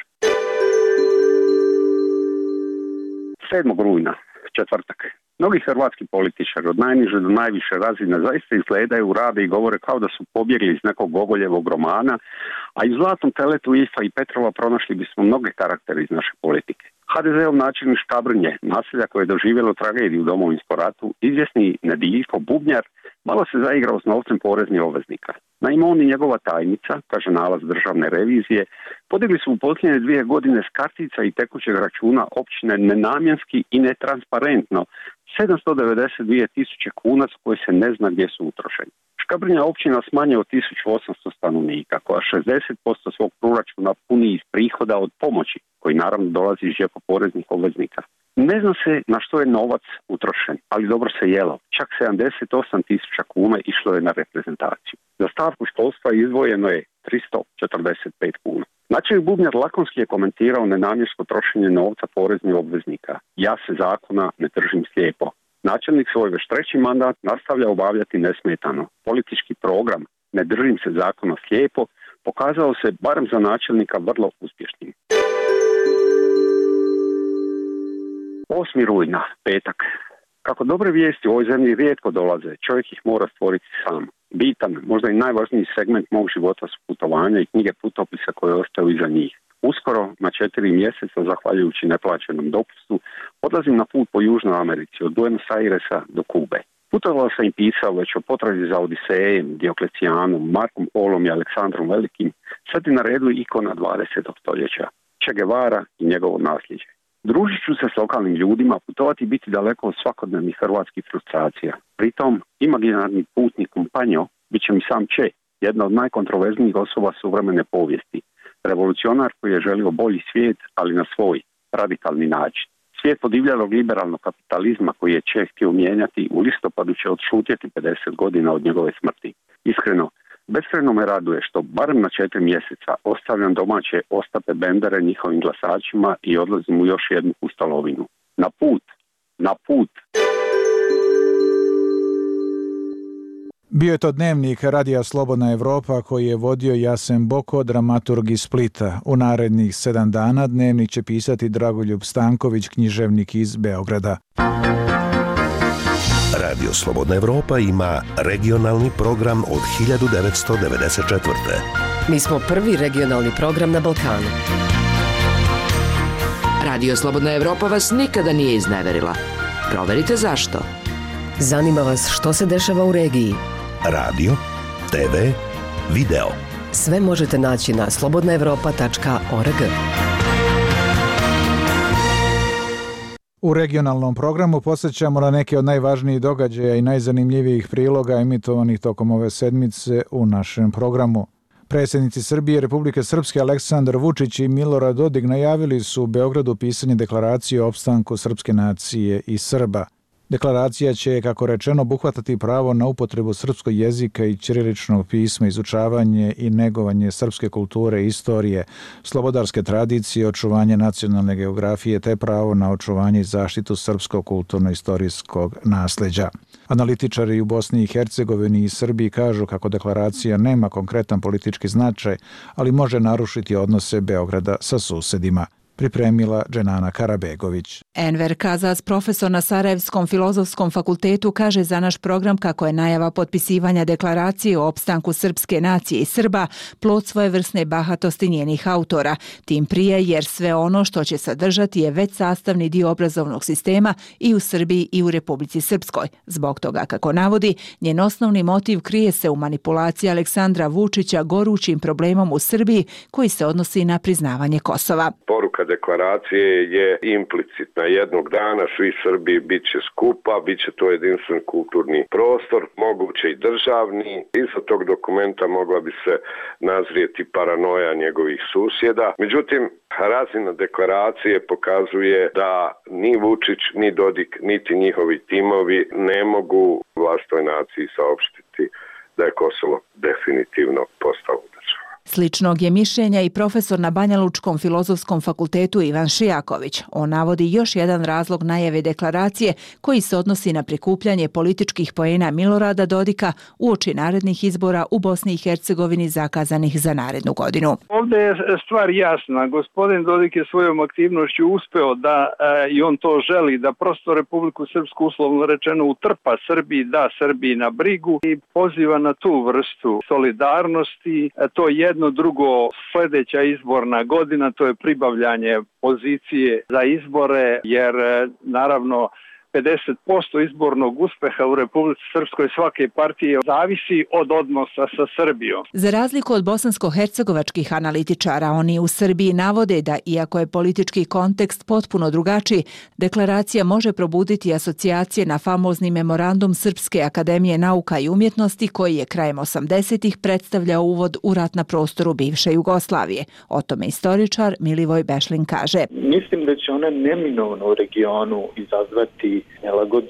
Speaker 9: sedmog rujna, četvrtak. Mnogi hrvatski političari od najniže do najviše razine zaista izgledaju, rade i govore kao da su pobjegli iz nekog Gogoljevog romana, a i u Zlatnom teletu Ifa i Petrova pronašli bismo mnoge karaktere iz naše politike. ha de zeov načelnik Škabrnje, naselja koje je doživjelo tragediju u Domovinskom ratu, izvjesni Nediljko Bubnjar, malo se zaigrao s novcem poreznih obveznika. Naime, on i njegova tajnica, kaže nalaz državne revizije, podigli su u posljednje dvije godine s kartica i tekućeg računa općine nenamjenski i netransparentno sedamsto devedeset dvije tisuće kuna s koje se ne zna gdje su utrošeni. Škabrnja općina s manje od tisuću osamsto stanovnika, koja šezdeset posto svog proračuna puni iz prihoda od pomoći, koji naravno dolazi iz džepa poreznih obveznika. Ne zna se na što je novac utrošen, ali dobro se jelo. Čak sedamdeset osam tisuća kuna išlo je na reprezentaciju. Za stavku školstva izdvojeno je tristo četrdeset pet kuna. Načelnik Bubnjar lakonski je komentirao nenamjensko trošenje novca poreznih obveznika. Ja se zakona ne držim slijepo. Načelnik svoj već treći mandat nastavlja obavljati nesmetano. Politički program ne držim se zakona slijepo pokazao se barem za načelnika vrlo uspješnim. osmi rujna, petak. Kako dobre vijesti u ovoj zemlji rijetko dolaze, čovjek ih mora stvoriti sam. Bitan, možda i najvažniji segment mog života su putovanja i knjige putopisa koje ostaju iza njih. Uskoro, na četiri mjeseca, zahvaljujući neplaćenom dopustu, odlazim na put po Južnoj Americi, od Buenos Airesa do Kube. Putovao sam i pisao već o potrazi za Odisejem, Dioklecijanom, Markom Polom i Aleksandrom Velikim, sad je na redu ikona dvadesetog stoljeća, Che Guevara i njegovo nasljeđe. Družit ću se s lokalnim ljudima, putovati i biti daleko od svakodnevnih hrvatskih frustracija. Pritom, imaginarni putnik kompanjo bit će mi sam Che, jedna od najkontroverznijih osoba suvremene povijesti. Revolucionar koji je želio bolji svijet, ali na svoj, radikalni način. Svijet podivljalog liberalnog kapitalizma koji je Che htio mijenjati u listopadu će odšutjeti pedeset godina od njegove smrti. Iskreno, beskrajno me raduje što barem na četiri mjeseca ostavljam domaće Ostape Bendere njihovim glasačima i odlazim u još jednu pustolovinu. Na put, na put.
Speaker 1: Bio je to dnevnik Radija Slobodna Evropa koji je vodio Jasen Boko, dramaturg iz Splita. U narednih sedam dana dnevnik će pisati Dragoljub Stanković, književnik iz Beograda.
Speaker 2: Radio Slobodna Evropa ima regionalni program od hiljadu devetsto devedeset četvrte.
Speaker 27: Mi smo prvi regionalni program na Balkanu.
Speaker 4: Radio Slobodna Evropa vas nikada nije izneverila. Proverite zašto.
Speaker 27: Zanima vas što se dešava u regiji.
Speaker 2: Radio, te ve, video.
Speaker 27: Sve možete naći na slobodna evropa tačka org.
Speaker 1: U regionalnom programu posjećamo na neke od najvažnijih događaja i najzanimljivijih priloga emitovanih tokom ove sedmice u našem programu. Predsjednici Srbije, Republike Srpske Aleksandar Vučić i Milorad Dodik najavili su u Beogradu pisanje deklaracije o opstanku srpske nacije i Srba. Deklaracija će, kako rečeno, obuhvatati pravo na upotrebu srpskog jezika i ćiriličnog pisma, izučavanje i negovanje srpske kulture i istorije, slobodarske tradicije, očuvanje nacionalne geografije te pravo na očuvanje i zaštitu srpskog kulturno-istorijskog nasljeđa. Analitičari u Bosni i Hercegovini i Srbiji kažu kako deklaracija nema konkretan politički značaj, ali može narušiti odnose Beograda sa susedima. Pripremila Dženana Karabegović.
Speaker 17: Enver Kazas, profesor na Sarajevskom filozofskom fakultetu, kaže za naš program kako je najava potpisivanja deklaracije o opstanku srpske nacije i Srba plod svojevrsne bahatosti njenih autora. Tim prije jer sve ono što će sadržati je već sastavni dio obrazovnog sistema i u Srbiji i u Republici Srpskoj. Zbog toga, kako navodi, njen osnovni motiv krije se u manipulaciji Aleksandra Vučića gorućim problemom u Srbiji koji se odnosi na priznavanje Kosova.
Speaker 10: Poruka deklaracije je implicitna. Jednog dana svi Srbi bit će skupa, bit će to jedinstven kulturni prostor, moguće i državni. Iza tog dokumenta mogla bi se nazrijeti paranoja njegovih susjeda. Međutim, razina deklaracije pokazuje da ni Vučić, ni Dodik, niti njihovi timovi ne mogu vlastnoj naciji saopštiti da je Kosovo definitivno postalo država.
Speaker 17: Sličnog je mišljenja i profesor na Banjalučkom filozofskom fakultetu Ivan Šijaković. On navodi još jedan razlog najave deklaracije koji se odnosi na prikupljanje političkih poena Milorada Dodika uoči narednih izbora u Bosni i Hercegovini zakazanih za narednu godinu.
Speaker 11: Ovdje je stvar jasna. Gospodin Dodik je svojom aktivnošću uspeo da, i on to želi, da prosto Republiku Srpsku uslovno rečeno utrpa Srbiji, da Srbiji na brigu i poziva na tu vrstu solidarnosti. To je jedno drugo, sljedeća izborna godina, to je pribavljanje pozicije za izbore, jer naravno pedeset posto izbornog uspeha u Republici Srpskoj svake partije zavisi od odnosa sa Srbijom.
Speaker 17: Za razliku od bosansko-hercegovačkih analitičara, oni u Srbiji navode da, iako je politički kontekst potpuno drugačiji, deklaracija može probuditi asocijacije na famozni memorandum Srpske akademije nauka i umjetnosti koji je krajem osamdesetih predstavljao uvod u rat na prostoru bivše Jugoslavije. O tome istoričar Milivoj Bešlin kaže.
Speaker 11: Mislim da će ona neminovno u regionu izazvati nelagodu,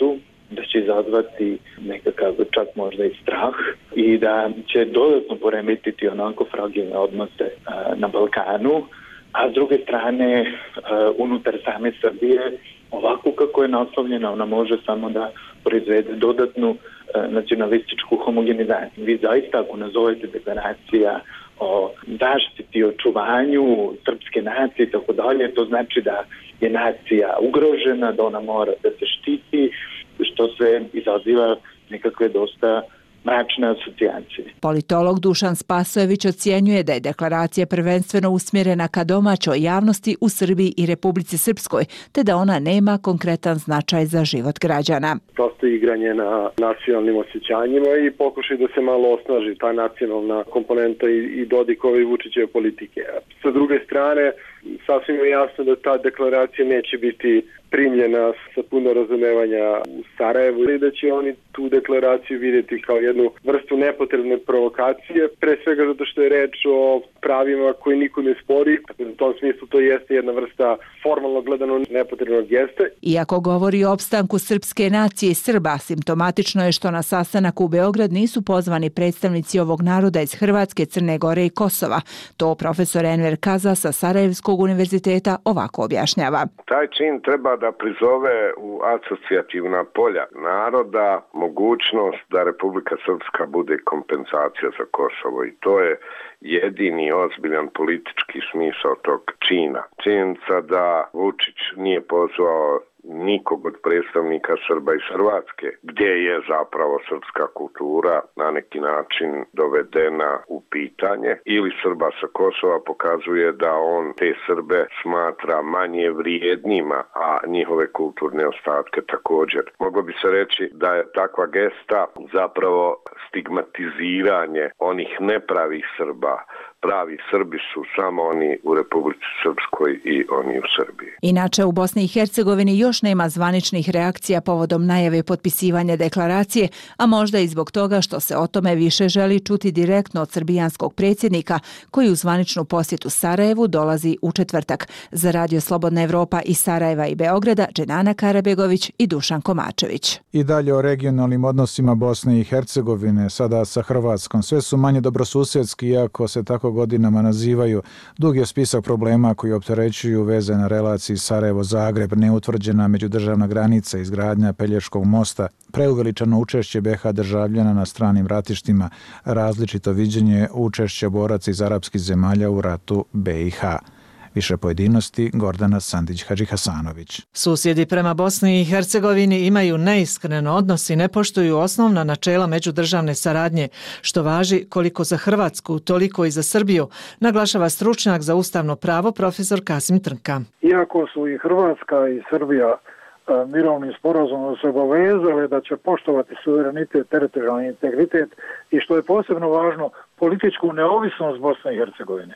Speaker 11: da će izazvati nekakav čak možda i strah i da će dodatno poremetiti onako fragilne odnose na Balkanu, a s druge strane unutar same Srbije ovako kako je naslovljena ona može samo da proizvede dodatnu nacionalističku homogenizaciju. Vi zaista ako nazovete deklaracija o zaštiti, očuvanju srpske nacije i tako dalje, to znači da je nacija ugrožena, da ona mora da se štiti, što se izaziva nekakve dosta mračne asocijacije.
Speaker 17: Politolog Dušan Spasojević ocjenjuje da je deklaracija prvenstveno usmjerena ka domaćoj javnosti u Srbiji i Republici Srpskoj, te da ona nema konkretan značaj za život građana.
Speaker 6: Prosto igranje na nacionalnim osjećanjima i pokušaj da se malo osnaži ta nacionalna komponenta i, i Dodikove i Vučićeve politike. Sa druge strane, sasvim je jasno da ta deklaracija neće biti primljena sa puno razumevanja u Sarajevu i da će oni tu deklaraciju vidjeti kao jednu vrstu nepotrebne provokacije, pre svega zato što je reč o pravima koji niko ne spori. U tom smislu to jeste jedna vrsta formalno gledano nepotrebnog gesta.
Speaker 17: Iako govori o opstanku srpske nacije i Srba, simptomatično je što na sastanak u Beograd nisu pozvani predstavnici ovog naroda iz Hrvatske, Crne Gore i Kosova. To profesor Enver Kaza sa Sarajevskog univerziteta ovako objašnjava.
Speaker 10: Taj čin treba da prizove u asocijativna polja naroda mogućnost da Republika Srpska bude kompenzacija za Kosovo i to je jedini ozbiljan politički smisao tog čina. Činjenica da Vučić nije pozvao nikog od predstavnika Srba iz Hrvatske, gdje je zapravo srpska kultura na neki način dovedena u pitanje, ili Srba sa Kosova, pokazuje da on te Srbe smatra manje vrijednima, a njihove kulturne ostatke također. Moglo bi se reći da je takva gesta zapravo stigmatiziranje onih nepravih Srba. Pravi Srbi su samo oni u Republici Srpskoj i oni u Srbiji.
Speaker 17: Inače, u Bosni i Hercegovini još nema zvaničnih reakcija povodom najave potpisivanja deklaracije, a možda i zbog toga što se o tome više želi čuti direktno od srbijanskog predsjednika, koji u zvaničnu posjetu Sarajevu dolazi u četvrtak. Za Radio Slobodna Evropa iz Sarajeva i Beograda, Dženana Karabegović i Dušan Komačević.
Speaker 1: I dalje o regionalnim odnosima Bosne i Hercegovine, sada sa Hrvatskom. Sve su manje dobrosusjedski, iako se tako godinama nazivaju. Dug je spisak problema koji opterećuju veze na relaciji Sarajevo-Zagreb, neutvrđena međudržavna granica, izgradnja Pelješkog mosta, preuveličano učešće be ha državljana na stranim ratištima, različito viđenje učešća boraca iz arapskih zemalja u ratu be i ha. Više pojedinosti Gordana Sandić-Hadžihasanović.
Speaker 18: Susjedi prema Bosni i Hercegovini imaju neiskren odnos i ne poštuju osnovna načela međudržavne saradnje, što važi koliko za Hrvatsku, toliko i za Srbiju, naglašava stručnjak za ustavno pravo profesor Kasim Trnka.
Speaker 13: Iako su i Hrvatska i Srbija mirovnim sporazumom se obavezale da će poštovati suverenitet, teritorijalni integritet i što je posebno važno, političku neovisnost Bosne i Hercegovine,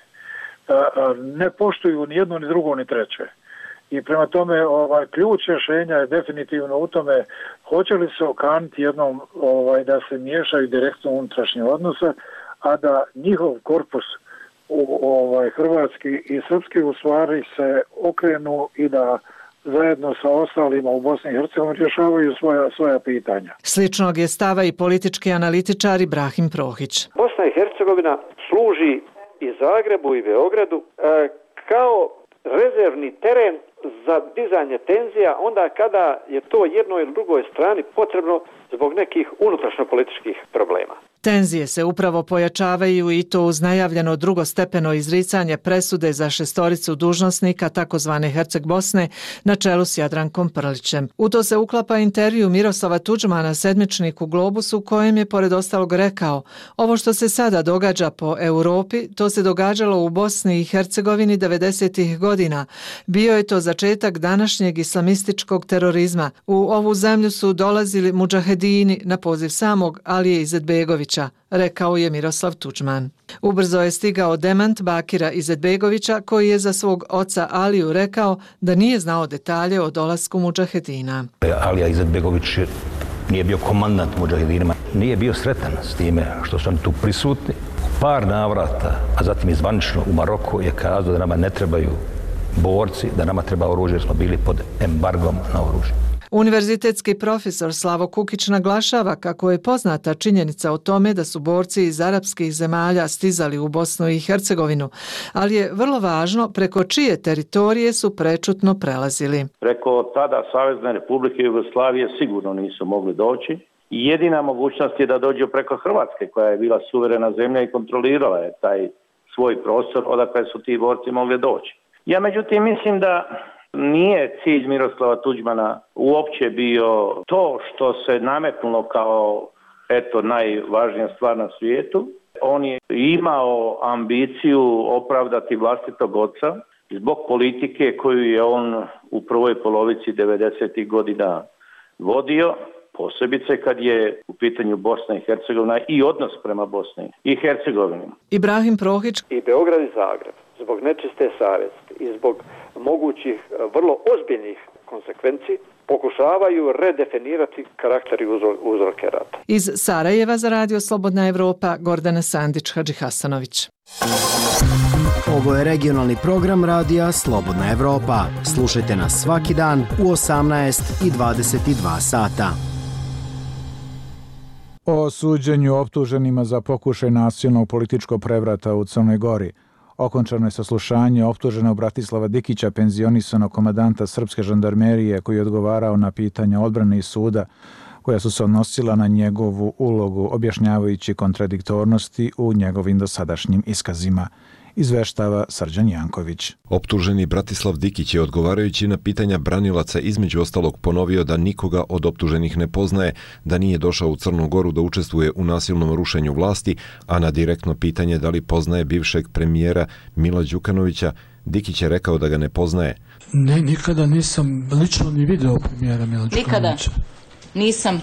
Speaker 13: ne poštuju ni jedno, ni drugo, ni treće. I prema tome ovaj, ključ rješenja je definitivno u tome hoće li se okaniti jednom ovaj, da se miješaju direktno unutrašnje odnose, a da njihov korpus u, ovaj, hrvatski i srpski u stvari se okrenu i da zajedno sa ostalima u Bosni i Hercegovini rješavaju svoja, svoja pitanja.
Speaker 18: Sličnog je stava i politički analitičar Ibrahim Prohić.
Speaker 19: Bosna i Hercegovina služi i Zagrebu i Beogradu e, kao rezervni teren za dizanje tenzija onda kada je to jednoj ili drugoj strani potrebno zbog nekih unutrašnjopolitičkih problema.
Speaker 18: Tenzije se upravo pojačavaju i to uz najavljeno drugostepeno izricanje presude za šestoricu dužnosnika takozvane Herceg Bosne na čelu s Jadrankom Prlićem. U to se uklapa intervju Miroslava Tuđmana sedmičniku Globus u kojem je pored ostalog rekao: ovo što se sada događa po Europi, to se događalo u Bosni i Hercegovini devedesetih godina. Bio je to začetak današnjeg islamističkog terorizma. U ovu zemlju su dolazili mudžahedini na poziv samog Alije Izetbegovića, rekao je Miroslav Tuđman. Ubrzo je stigao demant Bakira Izetbegovića, koji je za svog oca Aliju rekao da nije znao detalje o dolasku mudžahedina.
Speaker 20: Alija Izetbegović nije bio komandant mudžahedinima, nije bio sretan s time što su oni tu prisutni. Par navrata, a zatim i zvanično u Maroku je kazao da nama ne trebaju borci, da nama treba oružje jer smo bili pod embargom na oružje.
Speaker 18: Univerzitetski profesor Slavo Kukić naglašava kako je poznata činjenica o tome da su borci iz arapskih zemalja stizali u Bosnu i Hercegovinu, ali je vrlo važno preko čije teritorije su prečutno prelazili.
Speaker 5: Preko tada Savezne Republike Jugoslavije sigurno nisu mogli doći. Jedina mogućnost je da dođu preko Hrvatske, koja je bila suverena zemlja i kontrolirala je taj svoj prostor odakle su ti borci mogli doći. Ja međutim mislim da nije cilj Miroslava Tuđmana uopće bio to što se nametnulo kao eto najvažnija stvar na svijetu. On je imao ambiciju opravdati vlastitog oca zbog politike koju je on u prvoj polovici devedesetih godina vodio, posebice kad je u pitanju Bosna i Hercegovina i odnos prema Bosni i Hercegovini.
Speaker 18: Ibrahim Prohić.
Speaker 19: I Beograd i Zagreb, zbog nečiste savjesti i zbog mogućih vrlo ozbiljnih konsekvenci, pokušavaju redefinirati karakter i uzroke rata.
Speaker 18: Iz Sarajeva za Radio Slobodna Evropa, Gordana Sandić Hadžihasanović.
Speaker 7: Ovo je regionalni program Radija Slobodna Evropa. Slušajte nas svaki dan u osamnaest i dvadeset dva sata.
Speaker 1: O suđenju optuženima za pokušaj nasilnog političkog prevrata u Crnoj Gori. Okončano je saslušanje optuženog Bratislava Dikića, penzionisanog komandanta srpske žandarmerije, koji je odgovarao na pitanja odbrane i suda koja su se odnosila na njegovu ulogu, objašnjavajući kontradiktornosti u njegovim dosadašnjim iskazima. Izveštava Srđan Janković.
Speaker 21: Optuženi Bratislav Dikić je odgovarajući na pitanja branilaca između ostalog ponovio da nikoga od optuženih ne poznaje, da nije došao u Crnu Goru da učestvuje u nasilnom rušenju vlasti, a na direktno pitanje da li poznaje bivšeg premijera Mila Đukanovića, Dikić je rekao da ga ne poznaje.
Speaker 22: Ne, nikada nisam lično ni video premijera Mila Đukanovića.
Speaker 23: Nikada nisam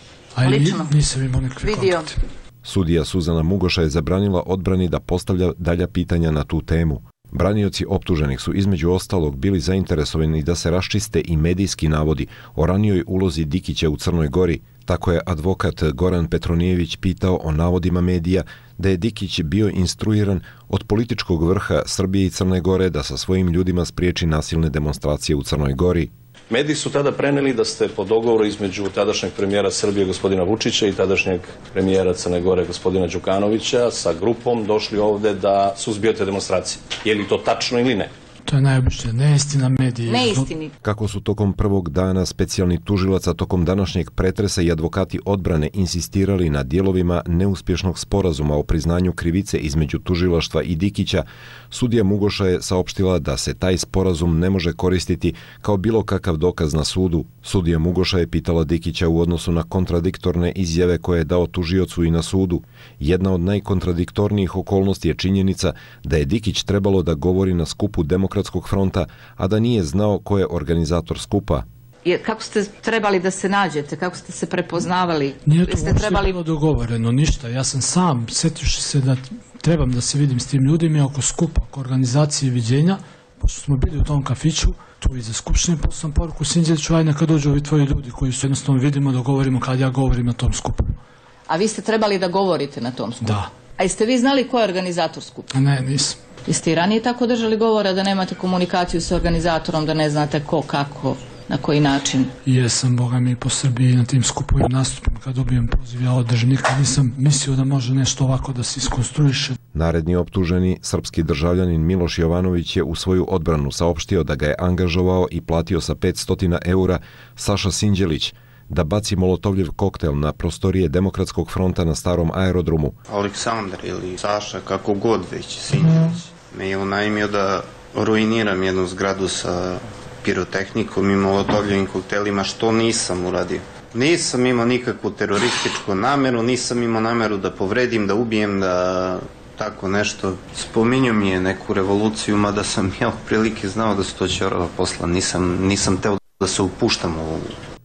Speaker 23: lično
Speaker 22: A nisam imao nekakve kontakte.
Speaker 21: Sudija Suzana Mugoša je zabranila odbrani da postavlja dalja pitanja na tu temu. Branioci optuženih su između ostalog bili zainteresovani da se raščiste i medijski navodi o ranijoj ulozi Dikića u Crnoj Gori. Tako je advokat Goran Petronijević pitao o navodima medija da je Dikić bio instruiran od političkog vrha Srbije i Crne Gore da sa svojim ljudima spriječi nasilne demonstracije u Crnoj Gori.
Speaker 24: Mediji su tada preneli da ste po dogovoru između tadašnjeg premijera Srbije gospodina Vučića i tadašnjeg premijera Crne Gore gospodina Đukanovića sa grupom došli ovde da suzbijete demonstracije. Je li to tačno ili ne?
Speaker 22: To je najobičnija neistina mediji.
Speaker 23: Neistini.
Speaker 21: Kako su tokom prvog dana specijalni tužilaca tokom današnjeg pretresa i advokati odbrane insistirali na dijelovima neuspješnog sporazuma o priznanju krivice između tužilaštva i Dikića, sudija Mugoša je saopštila da se taj sporazum ne može koristiti kao bilo kakav dokaz na sudu. Sudija Mugoša je pitala Dikića u odnosu na kontradiktorne izjave koje je dao tužiocu i na sudu. Jedna od najkontradiktornijih okolnosti je činjenica da je Dikić trebalo da govori na skupu Demokratskog fronta, a da nije znao ko je organizator skupa.
Speaker 23: Kako ste trebali da se nađete? Kako ste se prepoznavali?
Speaker 22: Nije to
Speaker 23: ste
Speaker 22: uopšte
Speaker 23: trebali...
Speaker 22: bilo dogovoreno, ništa. Ja sam sam, sjetioši se da trebam da se vidim s tim ljudima oko skupa, oko organizacije viđenja, pošto smo bili u tom kafiću, tu iza skupštine, pošto sam poruku Sinđeliću, aj neka dođu ovi tvoji ljudi koji su jednostavno vidimo, dogovorimo kad ja govorim na tom skupu.
Speaker 23: A vi ste trebali da govorite na tom skupu?
Speaker 22: Da.
Speaker 23: A jeste vi znali ko je organizator skupa?
Speaker 22: Ne, nisam.
Speaker 23: Jeste i ranije tako držali govora da nemate komunikaciju sa organizatorom, da ne znate ko, kako, na koji način?
Speaker 22: Jesam, boga mi, po Srbiji na tim skupovima nastupim kad dobijem poziv, ja održim, nikad nisam mislio da može nešto ovako da se iskonstruiše.
Speaker 21: Naredni optuženi, srpski državljanin Miloš Jovanović je u svoju odbranu saopštio da ga je angažovao i platio sa petsto eura Saša Sinđelić da baci molotovljev koktel na prostorije Demokratskog fronta na starom aerodromu.
Speaker 26: Aleksandar ili Saša, kako god već, Sinđelić, me je unajmio da ruiniram jednu zgradu sa pirotehnikom i molotovljevim koktelima, što nisam uradio. Nisam imao nikakvu terorističku nameru, nisam imao nameru da povredim, da ubijem, da tako nešto. Spominju mi je neku revoluciju, mada sam ja u prilike znao da su to ćorava posla. Nisam, nisam teo da se upuštam u ovu.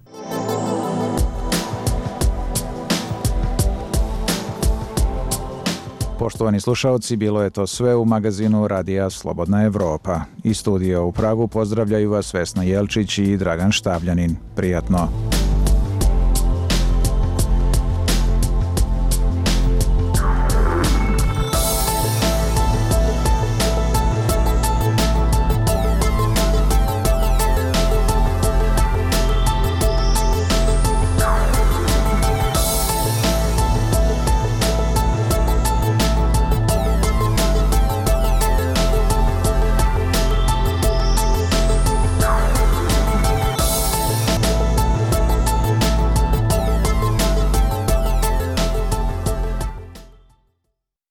Speaker 1: Poštovani slušalci, bilo je to sve u magazinu Radija Slobodna Evropa. Iz studija u Pragu pozdravljaju vas Vesna Jelčić i Dragan Štavljanin. Prijatno.